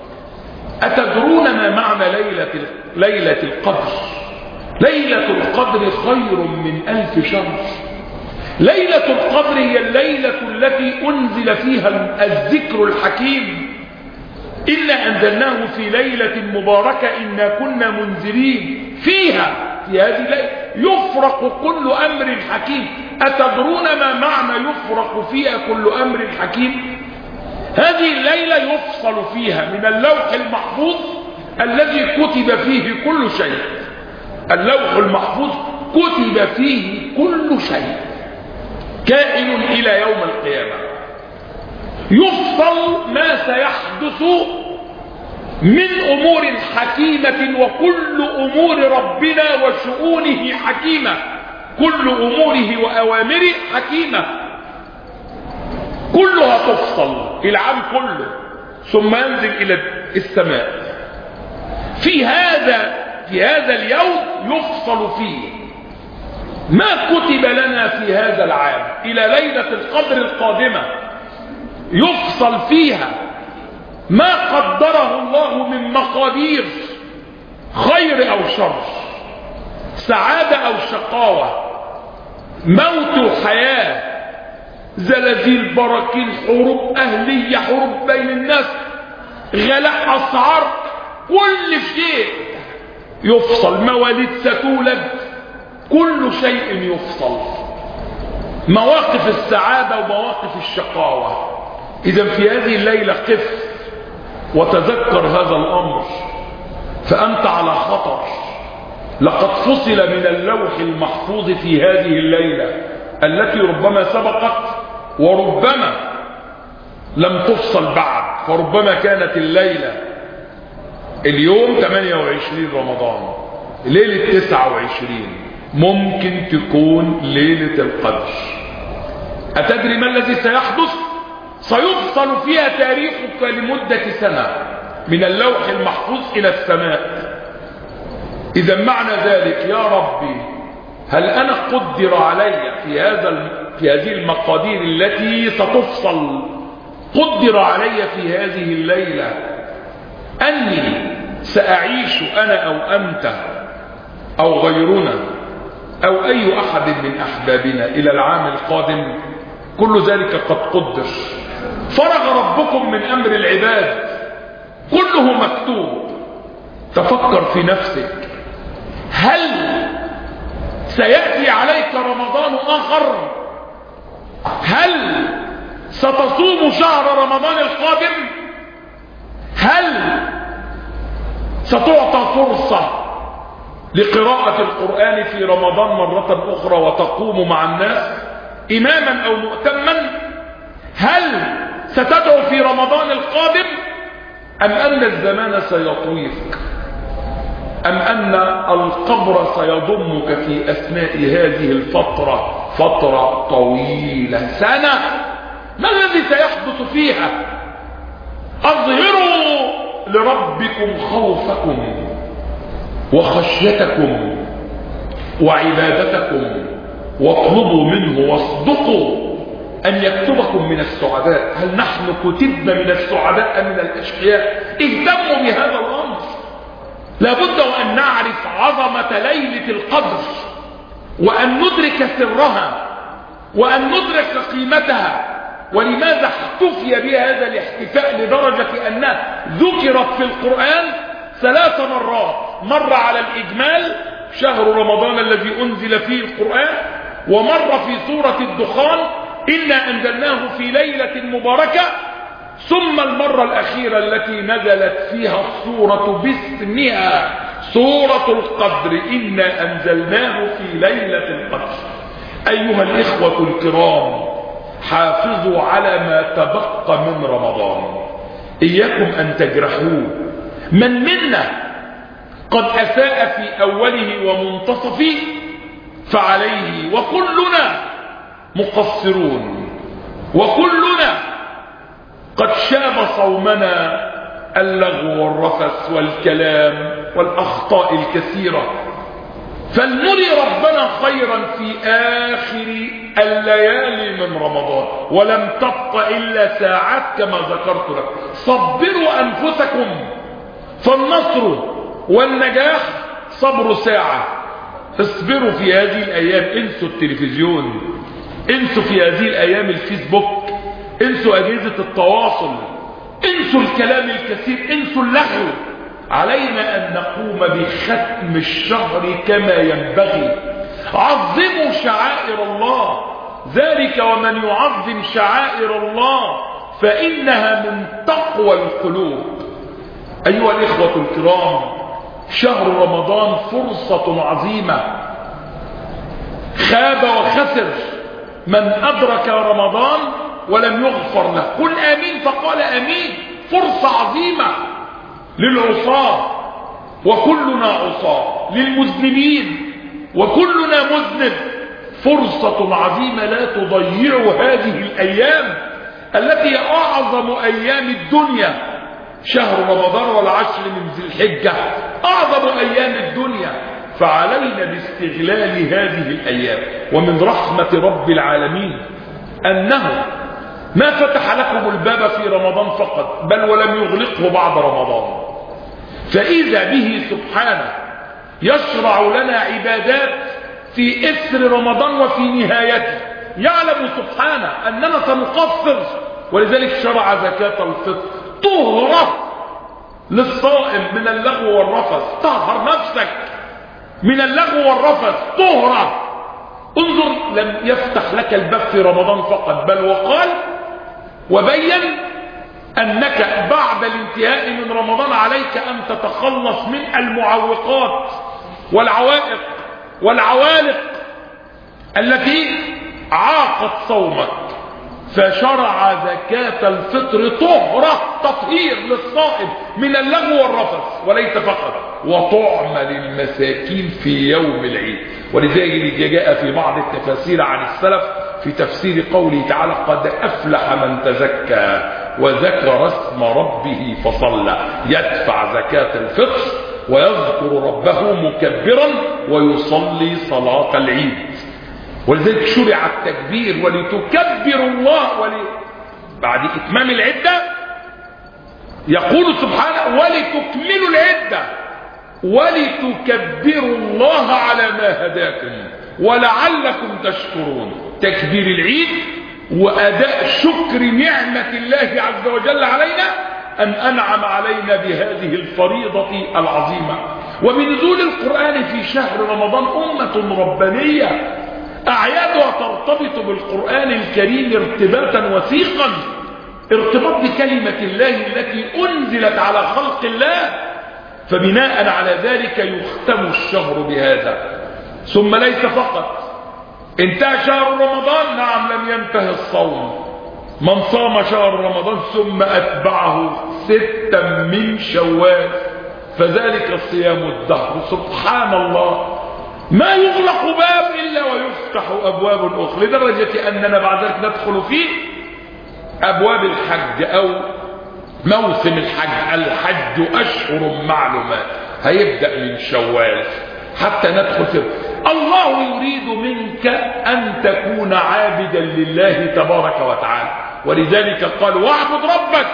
أتدرون ما معنى ليلة ليلة القدر؟ ليلة القدر خير من ألف شهر. ليلة القدر هي الليلة التي أنزل فيها الذكر الحكيم. إلا أنزلناه في ليلة مباركة إنا كنا منزلين فيها. في هذه الليلة يفرق كل أمر حكيم. أتدرون ما معنى يفرق فيها كل أمر حكيم؟ هذه الليلة يفصل فيها من اللوح المحفوظ الذي كتب فيه كل شيء. اللوح المحفوظ كتب فيه كل شيء كائن إلى يوم القيامة. يفصل ما سيحدث من أمور حكيمة، وكل أمور ربنا وشؤونه حكيمة. كل أموره وأوامره حكيمة، كلها تفصل العام كله، ثم ينزل إلى السماء. في هذا في هذا اليوم يفصل فيه ما كتب لنا في هذا العام إلى ليلة القدر القادمة. يفصل فيها ما قدره الله من مقادير خير أو شر، سعادة أو شقاوة، موت وحياة، زلازل، براكين، حروب أهلية، حروب بين الناس، غلاء أسعار، كل شيء يفصل، مواليد ستولد، كل شيء يفصل، مواقف السعادة ومواقف الشقاوة. إذا في هذه الليلة قف وتذكر هذا الأمر، فأنت على خطر. لقد فصل من اللوح المحفوظ في هذه الليلة التي ربما سبقت وربما لم تفصل بعد، فربما كانت الليلة اليوم ثمانية وعشرين رمضان، ليلة تسعة وعشرين ممكن تكون ليلة القدر. أتدري ما الذي سيحدث؟ سيفصل فيها تاريخك لمدة سنة من اللوح المحفوظ إلى السماء. إذا معنى ذلك يا ربي هل أنا قدر علي في هذا في هذه المقادير التي ستفصل، قدر علي في هذه الليلة أني سأعيش أنا أو أنت أو غيرنا أو أي أحد من أحبابنا إلى العام القادم؟ كل ذلك قد قدر. فرغ ربكم من أمر العباد، كله مكتوب. تفكر في نفسك، هل سيأتي عليك رمضان آخر؟ هل ستصوم شهر رمضان القادم؟ هل ستعطى فرصة لقراءة القرآن في رمضان مرة أخرى وتقوم مع الناس إماما أو مؤتما؟ هل ستدعو في رمضان القادم؟ أم أن الزمان سيطويك؟ أم أن القبر سيضمك في أثناء هذه الفترة فترة طويلة، سنة؟ ما الذي سيحدث فيها؟ أظهروا لربكم خوفكم وخشيتكم وعبادتكم، واطلبوا منه واصدقوا أن يكتبكم من السعداء. هل نحن كتبنا من السعداء أم من الأشقياء؟ اهتموا بهذا الأمر. لابد وأن نعرف عظمة ليلة القدر، وأن ندرك سرها، وأن ندرك قيمتها. ولماذا احتفي بها هذا الاحتفاء لدرجة أنها ذكرت في القرآن ثلاث مرات؟ مرة على الإجمال، شهر رمضان الذي أنزل فيه القرآن، ومرة في سورة الدخان، إنا أنزلناه في ليلة مباركة، ثم المرة الأخيرة التي نزلت فيها السورة باسمها، سورة القدر، إنا أنزلناه في ليلة القدر. أيها الإخوة الكرام، حافظوا على ما تبقى من رمضان، إياكم أن تجرحوه. من منا قد أساء في أوله ومنتصفه فعليه، وكلنا مقصرون، وكلنا قد شاب صومنا اللغو والرفث والكلام والأخطاء الكثيرة. فلنري ربنا خيرا في آخر الليالي من رمضان، ولم تبق إلا ساعات كما ذكرت لكم. صبروا أنفسكم، فالنصر والنجاح صبر ساعة. اصبروا في هذه الأيام، انسوا التلفزيون، انسوا في هذه الأيام الفيسبوك، انسوا أجهزة التواصل، انسوا الكلام الكثير، انسوا اللغو. علينا أن نقوم بختم الشهر كما ينبغي. عظموا شعائر الله، ذلك ومن يعظم شعائر الله فإنها من تقوى القلوب. أيها الإخوة الكرام، شهر رمضان فرصة عظيمة. خاب وخسر من أدرك رمضان ولم يغفر له. قل آمين، فقال آمين. فرصة عظيمة للعصاة وكلنا عصاة، للمذنبين وكلنا مذنب. فرصة عظيمة لا تضيعوا هذه الأيام التي هي أعظم أيام الدنيا. شهر رمضان والعشر من ذي الحجة أعظم أيام الدنيا، فعلينا باستغلال هذه الأيام. ومن رحمة رب العالمين أنه ما فتح لكم الباب في رمضان فقط، بل ولم يغلقه بعد رمضان. فإذا به سبحانه يشرع لنا عبادات في إثر رمضان وفي نهايته، يعلم سبحانه أننا سنقصر، ولذلك شرع زكاة الفطر طهرة للصائم من اللغو والرفث. طهر نفسك من اللغو والرفث طهرة. انظر، لم يفتح لك الباب في رمضان فقط، بل وقال وبين أنك بعد الانتهاء من رمضان عليك أن تتخلص من المعوقات والعوائق والعوالق التي عاقت صومك، فشرع زكاة الفطر طهرة تطهير للصائم من اللغو والرفث، وليس فقط وطعم للمساكين في يوم العيد. ولذلك جاء في بعض التفاسير عن السلف في تفسير قوله تعالى قد أفلح من تزكى وذكر اسم ربه فصلى، يدفع زكاة الفطر ويذكر ربه مكبرا ويصلي صلاة العيد. ولذلك شرع التكبير ولتكبروا الله ول... بعد إتمام العدة يقول سبحانه ولتكملوا العدة ولتكبروا الله على ما هداكم ولعلكم تشكرون. تكبير العيد وأداء شكر نعمة الله عز وجل علينا أن أنعم علينا بهذه الفريضة العظيمة. وبنزول القرآن في شهر رمضان أمة ربانية أعيادها ترتبط بالقرآن الكريم ارتباطا وثيقا، ارتباط بكلمة الله التي أنزلت على خلق الله، فبناء على ذلك يختم الشهر بهذا. ثم ليس فقط انتهى شهر رمضان، نعم لم ينتهي الصوم. من صام شهر رمضان ثم أتبعه ستا من شوال فذلك الصيام الدهر. سبحان الله، ما يغلق باب إلا ويفتح أبواب أخرى، لدرجة أننا بعد ذلك ندخل في أبواب الحج أو موسم الحج. الحج أشهر معلومات، هيبدأ من شوال حتى ندخل في. الله يريد منك أن تكون عابدا لله تبارك وتعالى، ولذلك قال واعبد ربك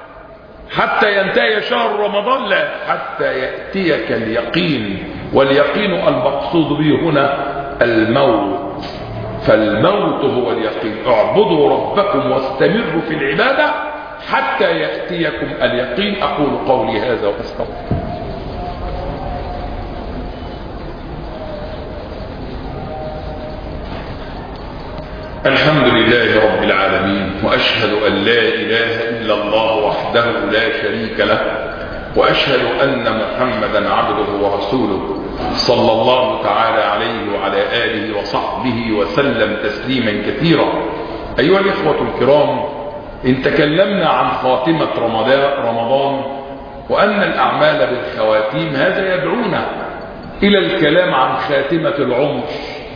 حتى ينتهي شهر رمضان، لا حتى يأتيك اليقين. واليقين المقصود به هنا الموت، فالموت هو اليقين. اعبدوا ربكم واستمروا في العبادة حتى يأتيكم اليقين. أقول قولي هذا وأستغفر. الحمد لله رب العالمين، وأشهد أن لا إله إلا الله وحده لا شريك له، وأشهد أن محمدا عبده ورسوله صلى الله تعالى عليه وعلى آله وصحبه وسلم تسليما كثيرا. أيها الإخوة الكرام، إن تكلمنا عن خاتمة رمضان وأن الأعمال بالخواتيم، هذا يدعونا إلى الكلام عن خاتمة العمر،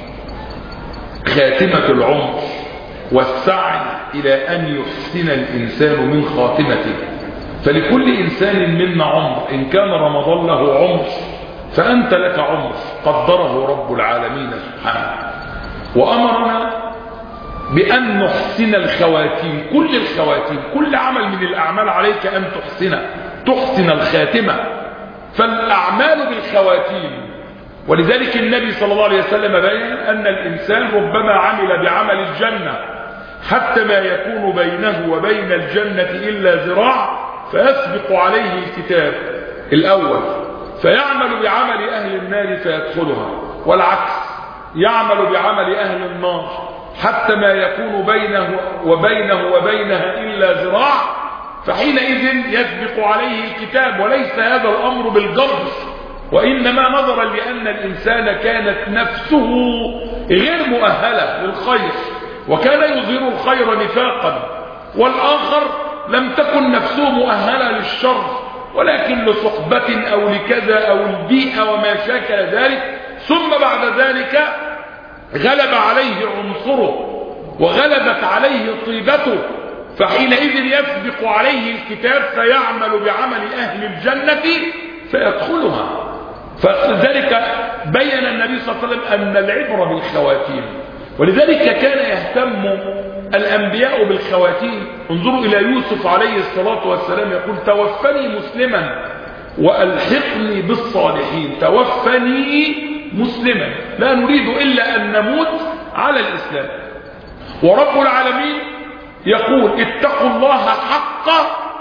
خاتمة العمر والسعي إلى أن يحسن الإنسان من خاتمته. فلكل إنسان منا عمر، إن كان رمضان له عمر فأنت لك عمر قدره رب العالمين سبحانه، وأمرنا بأن نحسن الخواتيم، كل الخواتيم، كل عمل من الأعمال عليك أن تحسن تحسن الخاتمة، فالأعمال بالخواتيم. ولذلك النبي صلى الله عليه وسلم بين أن الإنسان ربما عمل بعمل الجنة حتى ما يكون بينه وبين الجنة إلا ذراع، فيسبق عليه الكتاب الأول فيعمل بعمل أهل النار فيدخلها، والعكس يعمل بعمل أهل النار حتى ما يكون بينه وبينه وبينها إلا ذراع، فحينئذ يسبق عليه الكتاب. وليس هذا الأمر بالجبر، وإنما نظرا لأن الإنسان كانت نفسه غير مؤهلة للخير، وكان يظهر الخير نفاقا، والآخر لم تكن نفسه مؤهلة للشر، ولكن لصحبة أو لكذا أو البيئة وما شاكل ذلك، ثم بعد ذلك غلب عليه عنصره وغلبت عليه طيبته، فحينئذ يسبق عليه الكتاب فيعمل بعمل أهل الجنة فيدخلها. فلذلك بين النبي صلى الله عليه وسلم أن العبرة بالخواتيم، ولذلك كان يهتم الأنبياء بالخواتيم. انظروا إلى يوسف عليه الصلاة والسلام، يقول توفني مسلما وألحقني بالصالحين، توفني مسلما، لا نريد إلا أن نموت على الإسلام. ورب العالمين يقول اتقوا الله حق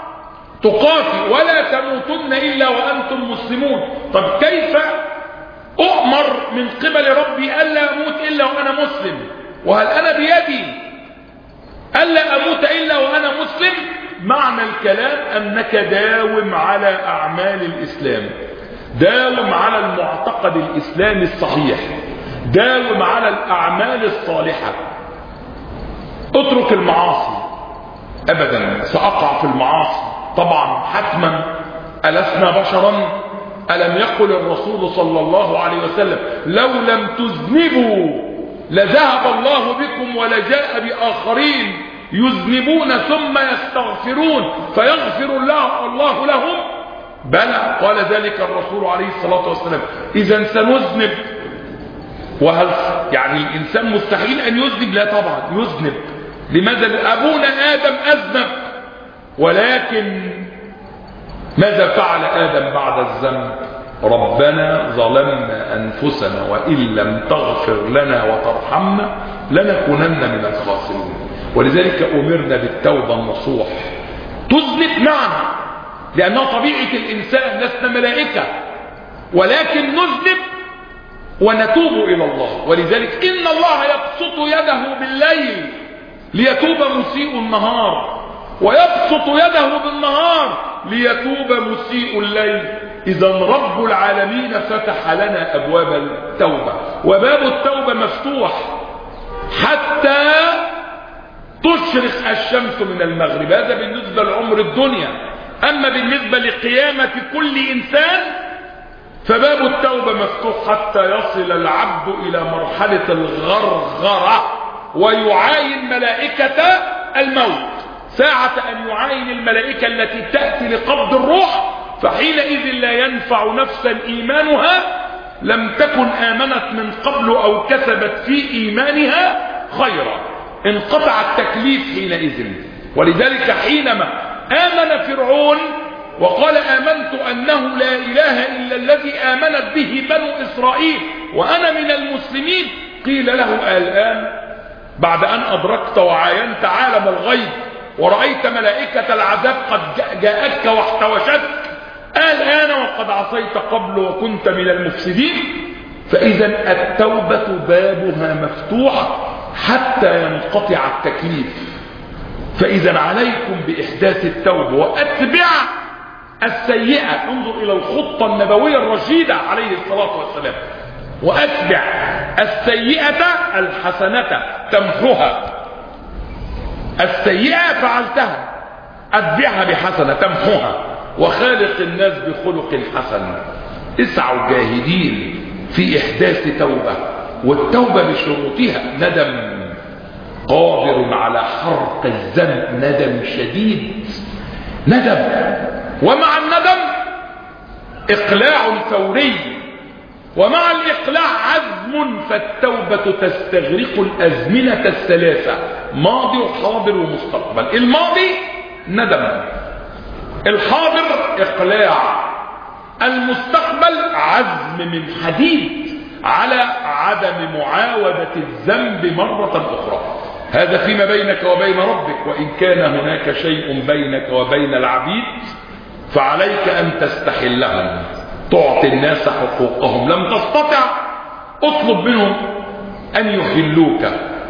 تقاته ولا تموتن إلا وأنتم مسلمون. طب كيف أؤمر من قبل ربي ألا أموت إلا وأنا مسلم؟ وهل أنا بيدي ألا أموت إلا وأنا مسلم؟ معنى الكلام أنك داوم على أعمال الإسلام، داوم على المعتقد الإسلامي الصحيح، داوم على الأعمال الصالحة. اترك المعاصي. أبدا سأقع في المعاصي طبعا حتما، ألسنا بشرا؟ ألم يقل الرسول صلى الله عليه وسلم لو لم تذنبوا لذهب الله بكم ولجاء بآخرين يذنبون ثم يستغفرون فيغفر الله, الله لهم؟ بلى، قال ذلك الرسول عليه الصلاة والسلام. إذا سنذنب. وهل يعني الإنسان مستحيل أن يذنب؟ لا طبعا يذنب. لماذا؟ أبونا آدم أذنب، ولكن ماذا فعل آدم بعد الذنب؟ ربنا ظلمنا أنفسنا وإن لم تغفر لنا وترحمنا لنكونن من الخاسرين. ولذلك أمرنا بالتوبة النصوح. تذنب نعم، لأنها طبيعة الإنسان، لسنا ملائكة، ولكن نذنب ونتوب إلى الله. ولذلك إن الله يبسط يده بالليل ليتوب مسيء النهار، ويبسط يده بالنهار ليتوب مسيء الليل. إذا رب العالمين فتح لنا أبواب التوبة، وباب التوبة مفتوح حتى تشرق الشمس من المغرب. هذا بالنسبة لعمر الدنيا. أما بالنسبة لقيامة كل إنسان فباب التوبة مفتوح حتى يصل العبد إلى مرحلة الغرغرة ويعاين ملائكة الموت. ساعة أن يعاين الملائكة التي تأتي لقبض الروح، فحينئذ لا ينفع نفسا إيمانها لم تكن آمنت من قبل أو كسبت في إيمانها خيرا. انقطع التكليف حينئذ. ولذلك حينما آمن فرعون وقال آمنت أنه لا إله إلا الذي آمنت به بنو إسرائيل وأنا من المسلمين، قيل له الآن بعد أن أدركت وعاينت عالم الغيب ورأيت ملائكة العذاب قد جاءتك واحتوشتك، الآن وقد عصيت قبل وكنت من المفسدين. فإذا التوبة بابها مفتوح حتى ينقطع التكليف. فإذا عليكم بإحداث التوبة وأتبع السيئة. انظر إلى الخطة النبوية الرشيدة عليه الصلاة والسلام. وأتبع السيئة الحسنة تمحوها. السيئة فعلتها أتبعها بحسنة تمحوها. وخالق الناس بخلق حسن. اسعوا جاهدين في إحداث توبة، والتوبة بشروطها ندم قادر على حرق الذنب، ندم شديد، ندم. ومع الندم إقلاع فوري، ومع الإقلاع عزم. فالتوبة تستغرق الأزمنة الثلاثة، ماضي وحاضر ومستقبل. الماضي ندم، الحاضر إقلاع، المستقبل عزم من حديد على عدم معاودة الذنب مرة أخرى. هذا فيما بينك وبين ربك. وإن كان هناك شيء بينك وبين العبيد فعليك أن تستحلهم، تعطي الناس حقوقهم. لم تستطع اطلب منهم أن يحلوك،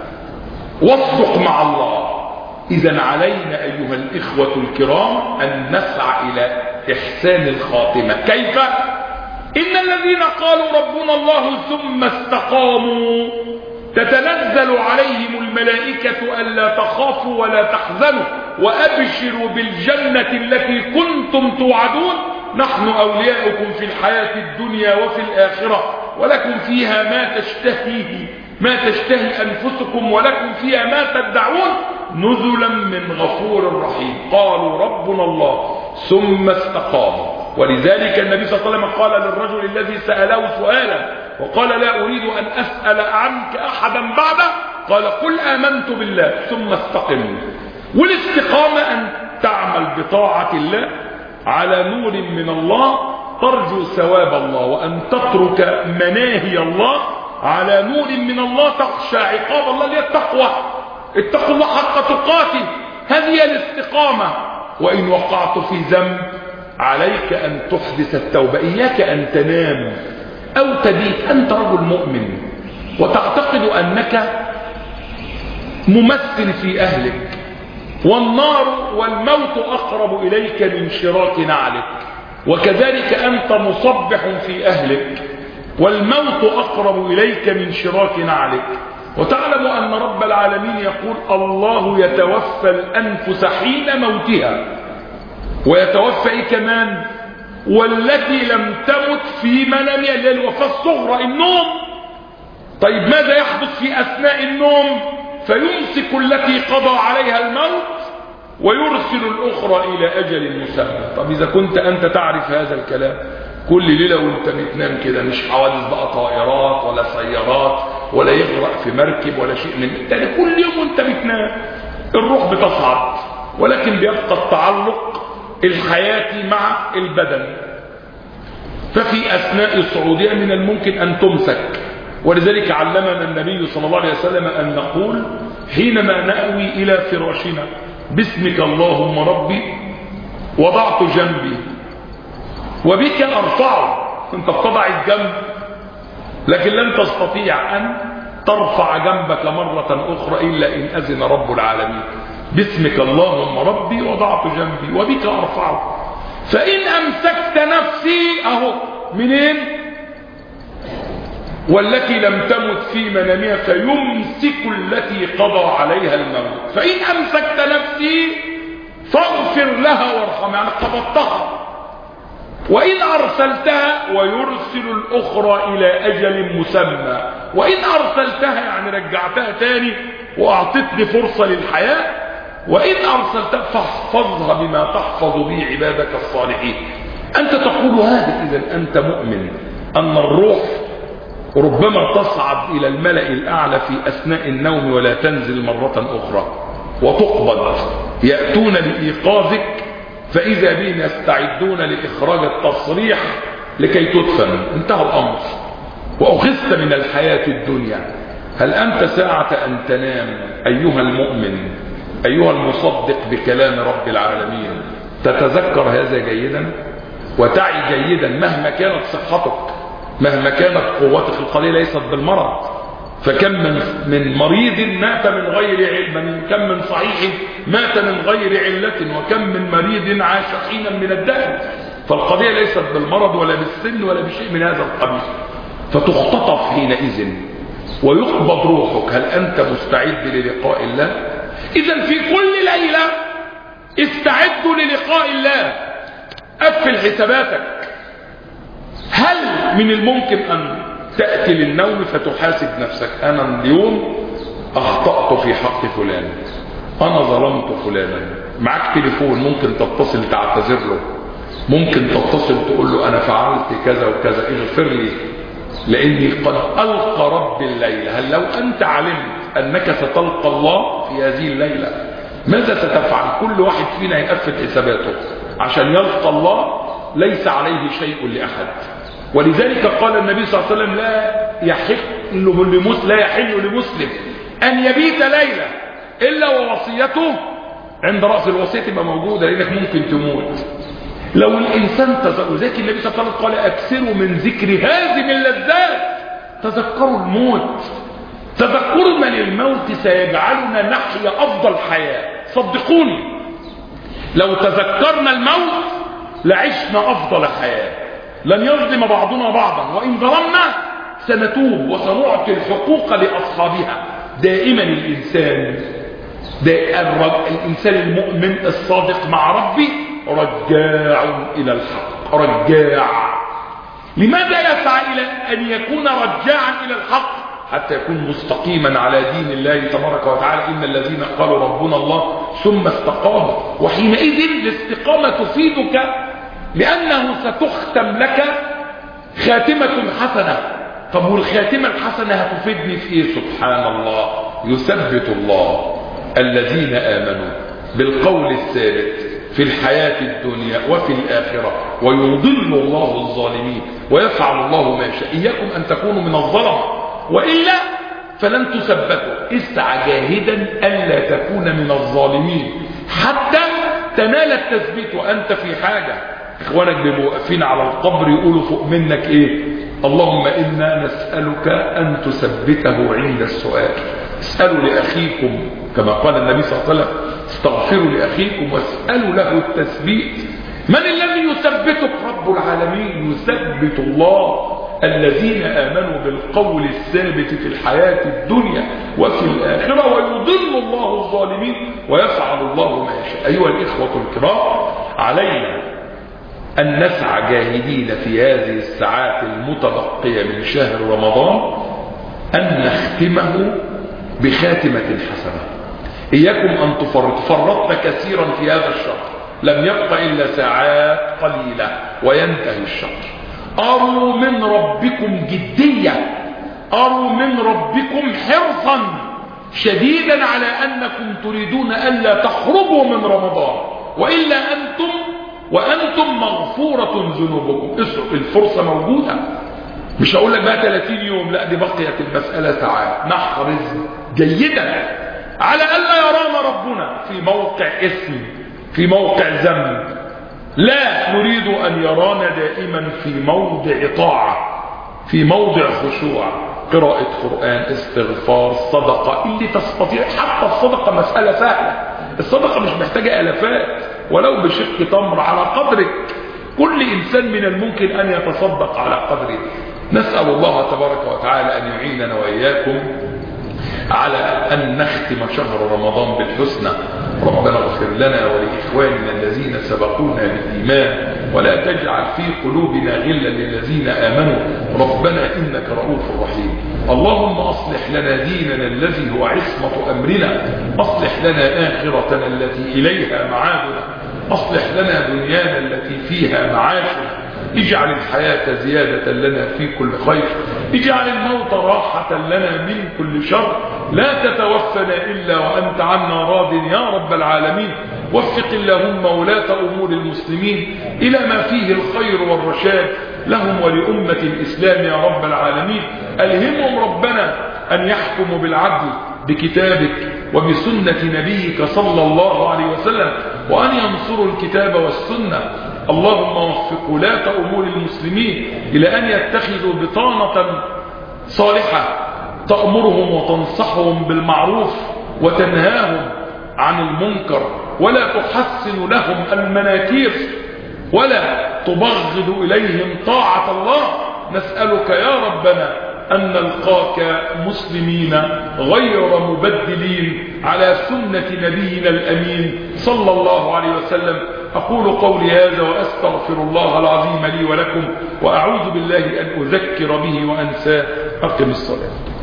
واصدق مع الله. إذا علينا أيها الإخوة الكرام أن نسعى إلى إحسان الخاتمة. كيف؟ إن الذين قالوا ربنا الله ثم استقاموا تتنزل عليهم الملائكة ألا تخافوا ولا تحزنوا وأبشروا بالجنة التي كنتم توعدون نحن أولياؤكم في الحياة الدنيا وفي الآخرة ولكم فيها ما تشتهيه ما تشتهي أنفسكم ولكم فيها ما تدعون نزلا من غفور رحيم. قالوا ربنا الله ثم استقاموا. ولذلك النبي صلى الله عليه وسلم قال للرجل الذي سأله سؤالا وقال لا أريد أن أسأل عنك أحدا بعده، قال قل آمنت بالله ثم استقم. والاستقامة أن تعمل بطاعة الله على نور من الله ترجو ثواب الله وأن تترك مناهي الله على نور من الله، تخشى عقاب الله اللي هي التقوى. اتقوا الله حق تقاته، هذه هي الاستقامة. وإن وقعت في ذنب عليك أن تحدث التوبة، إياك أن تنام أو تبيت. أنت رجل مؤمن وتعتقد أنك ممثل في أهلك، والنار والموت أقرب إليك من شراك نعلك، وكذلك أنت مصبح في أهلك والموت أقرب إليك من شراك نعلك. وتعلم أن رب العالمين يقول الله يتوفى الأنفس حين موتها، ويتوفى إيه كمان؟ والتي لم تمت في منامها، اللي هي الوفاة الصغرى، النوم. طيب ماذا يحدث في أثناء النوم؟ فيمسك التي قضى عليها الموت ويرسل الأخرى إلى أجل مسمى. طب إذا كنت أنت تعرف هذا الكلام كل ليلة وانت بتنام كده، مش حوادث بقى طائرات ولا سيارات ولا يغرق في مركب ولا شيء من التاني، كل يوم وانت بتنام الروح بتصعد، ولكن بيبقى التعلق الحياتي مع البدن. ففي أثناء صعودها من الممكن أن تمسك، ولذلك علمنا النبي صلى الله عليه وسلم أن نقول حينما نأوي إلى فراشنا باسمك اللهم ربي وضعت جنبي وبك أرفعه. انت بتضع الجنب لكن لن تستطيع أن ترفع جنبك مرة أخرى إلا إن أذن رب العالمين. باسمك اللهم ربي وضعت جنبي وبك أرفعه. فإن أمسكت نفسي أهو منين؟ والتي لم تمت في منامها فيمسك التي قضى عليها الموت. فإن أمسكت نفسي فاغفر لها وارحمها، يعني قبضتها. وإن أرسلتها ويرسل الأخرى إلى أجل مسمى. وإن أرسلتها يعني رجعتها تاني وأعطتني فرصة للحياة. وإن أرسلتها فاحفظها بما تحفظ به عبادك الصالحين. أنت تقول هذا، إذن أنت مؤمن أن الروح ربما تصعد إلى الملأ الأعلى في أثناء النوم ولا تنزل مرة أخرى وتقبض. يأتون لإيقاظك فإذا بهم يستعدون لإخراج التصريح لكي تدفن. انتهى الأمر وأخذت من الحياة الدنيا. هل أنت ساعة أن تنام أيها المؤمن أيها المصدق بكلام رب العالمين تتذكر هذا جيدا وتعي جيدا مهما كانت صحتك، مهما كانت قوتك؟ القضية ليست بالمرض، فكم من من مريض مات من غير علم، كم من صحيح مات من غير علة، وكم من مريض عاش حينا من الدهر. فالقضية ليست بالمرض ولا بالسن ولا بشيء من هذا القبيل. فتختطف حينئذ ويقبض روحك. هل أنت مستعد للقاء الله؟ إذن في كل ليلة استعدوا للقاء الله. قفل حساباتك. هل من الممكن أن تأتي للنوم فتحاسب نفسك؟ أنا اليوم أخطأت في حق فلان، أنا ظلمت فلانا. معك تليفون ممكن تتصل تعتذر له، ممكن تتصل تقول له أنا فعلت كذا وكذا اغفر لي لأني قد ألقى رب الليلة. هل لو أنت علمت أنك ستلقى الله في هذه الليلة ماذا ستفعل؟ كل واحد فينا يقفل حساباته عشان يلقى الله، ليس عليه شيء لأحد. ولذلك قال النبي صلى الله عليه وسلم لا يحل لمسلم لا يحل لمسلم أن يبيت ليلة إلا ووصيته عند رأس الوصية تبقى موجودة، لأنك ممكن تموت. لو الإنسان تذكر، ذلك النبي صلى الله عليه وسلم قال أكثروا من ذكر هازم اللذات. تذكروا الموت. تذكرنا للموت سيجعلنا نحيا أفضل حياة. صدقوني لو تذكرنا الموت لعشنا أفضل حياة. لن يظلم بعضنا بعضا، وإن ظلمنا سنتوب وسنعطي الحقوق لأصحابها. دائما الإنسان دائما الإنسان المؤمن الصادق مع ربي رجاع إلى الحق. رجاع. لماذا يسعى إلى أن يكون رجاعا إلى الحق؟ حتى يكون مستقيما على دين الله تبارك وتعالى. إن الذين قالوا ربنا الله ثم استقاموا. وحينئذ الاستقامة تفيدك لأنه ستختم لك خاتمة حسنة. طب والخاتمة الحسنة هتفيدني في إيه؟ سبحان الله. يثبت الله الذين آمنوا بالقول الثابت في الحياة الدنيا وفي الآخرة، ويضل الله الظالمين ويفعل الله ما يشاء. إياكم أن تكونوا من الظلمة، وإلا فلن تثبتوا. اسعى جاهدا ألا تكون من الظالمين حتى تنال التثبيت وأنت في حاجة. إخوانك بيبقوا واقفين على القبر يقولوا فوق منك إيه؟ اللهم إنا نسألك أن تثبته عند السؤال. اسألوا لأخيكم كما قال النبي صلى الله عليه وسلم استغفروا لأخيكم واسألوا له التثبيت. من الذي يثبتك؟ رب العالمين. يثبت الله الذين آمنوا بالقول الثابت في الحياة الدنيا وفي الآخرة، ويضل الله الظالمين ويفعل الله ما يشاء. أيها الإخوة الكرام، علينا أن نسعى جاهدين في هذه الساعات المتبقية من شهر رمضان أن نختمه بخاتمة حسنة. إياكم أن تفرط. فرطنا كثيرا في هذا الشهر، لم يبق إلا ساعات قليلة وينتهي الشهر. أروا من ربكم جدية، أروا من ربكم حرصا شديدا على أنكم تريدون ألا تخرجوا من رمضان، وإلا أنتم وأنتم مغفورة ذنوبكم. الفرصة موجودة. مش هقول لك بقى ثلاثين يوم، لا، دي بقيت المسألة ساعات. نحرص جيدا على ألا يرانا ربنا في موقع اسم، في موقع ذنب. لا نريد أن يرانا دائما في موضع طاعة، في موضع خشوع، قراءة قرآن، استغفار، صدقة اللي تستطيع. حتى الصدقة مسألة سهلة، الصدقة مش محتاجة ألفات، ولو بشق تمر على قدرك. كل إنسان من الممكن أن يتصدق على قدره. نسأل الله تبارك وتعالى أن يعيننا وإياكم على أن نختم شهر رمضان بالحسنى. ربنا اغفر لنا ولإخواننا الذين سبقونا بالإيمان، ولا تجعل في قلوبنا غلا للذين آمنوا ربنا إنك رؤوف رحيم. اللهم أصلح لنا ديننا الذي هو عصمة أمرنا، أصلح لنا آخرتنا التي إليها معادنا، أصلح لنا دنيانا التي فيها معاشنا. اجعل الحياة زيادة لنا في كل خير، اجعل الموت راحة لنا من كل شر. لا تتوفنا إلا وأنت عنا راض يا رب العالمين. وفق اللهم ولاة أمور المسلمين إلى ما فيه الخير والرشاد لهم ولأمة الإسلام يا رب العالمين. ألهمهم ربنا أن يحكموا بالعدل بكتابك وبسنة نبيك صلى الله عليه وسلم، وأن ينصروا الكتاب والسنة. اللهم وفق ولاة أمور المسلمين إلى أن يتخذوا بطانة صالحة تأمرهم وتنصحهم بالمعروف وتنهاهم عن المنكر، ولا تحسن لهم المناكير ولا تبغض إليهم طاعة الله. نسألك يا ربنا أن نلقاك مسلمين غير مبدلين على سنة نبينا الأمين صلى الله عليه وسلم. أقول قولي هذا وأستغفر الله العظيم لي ولكم، وأعوذ بالله أن أذكر به وأنساه. أقم الصلاة.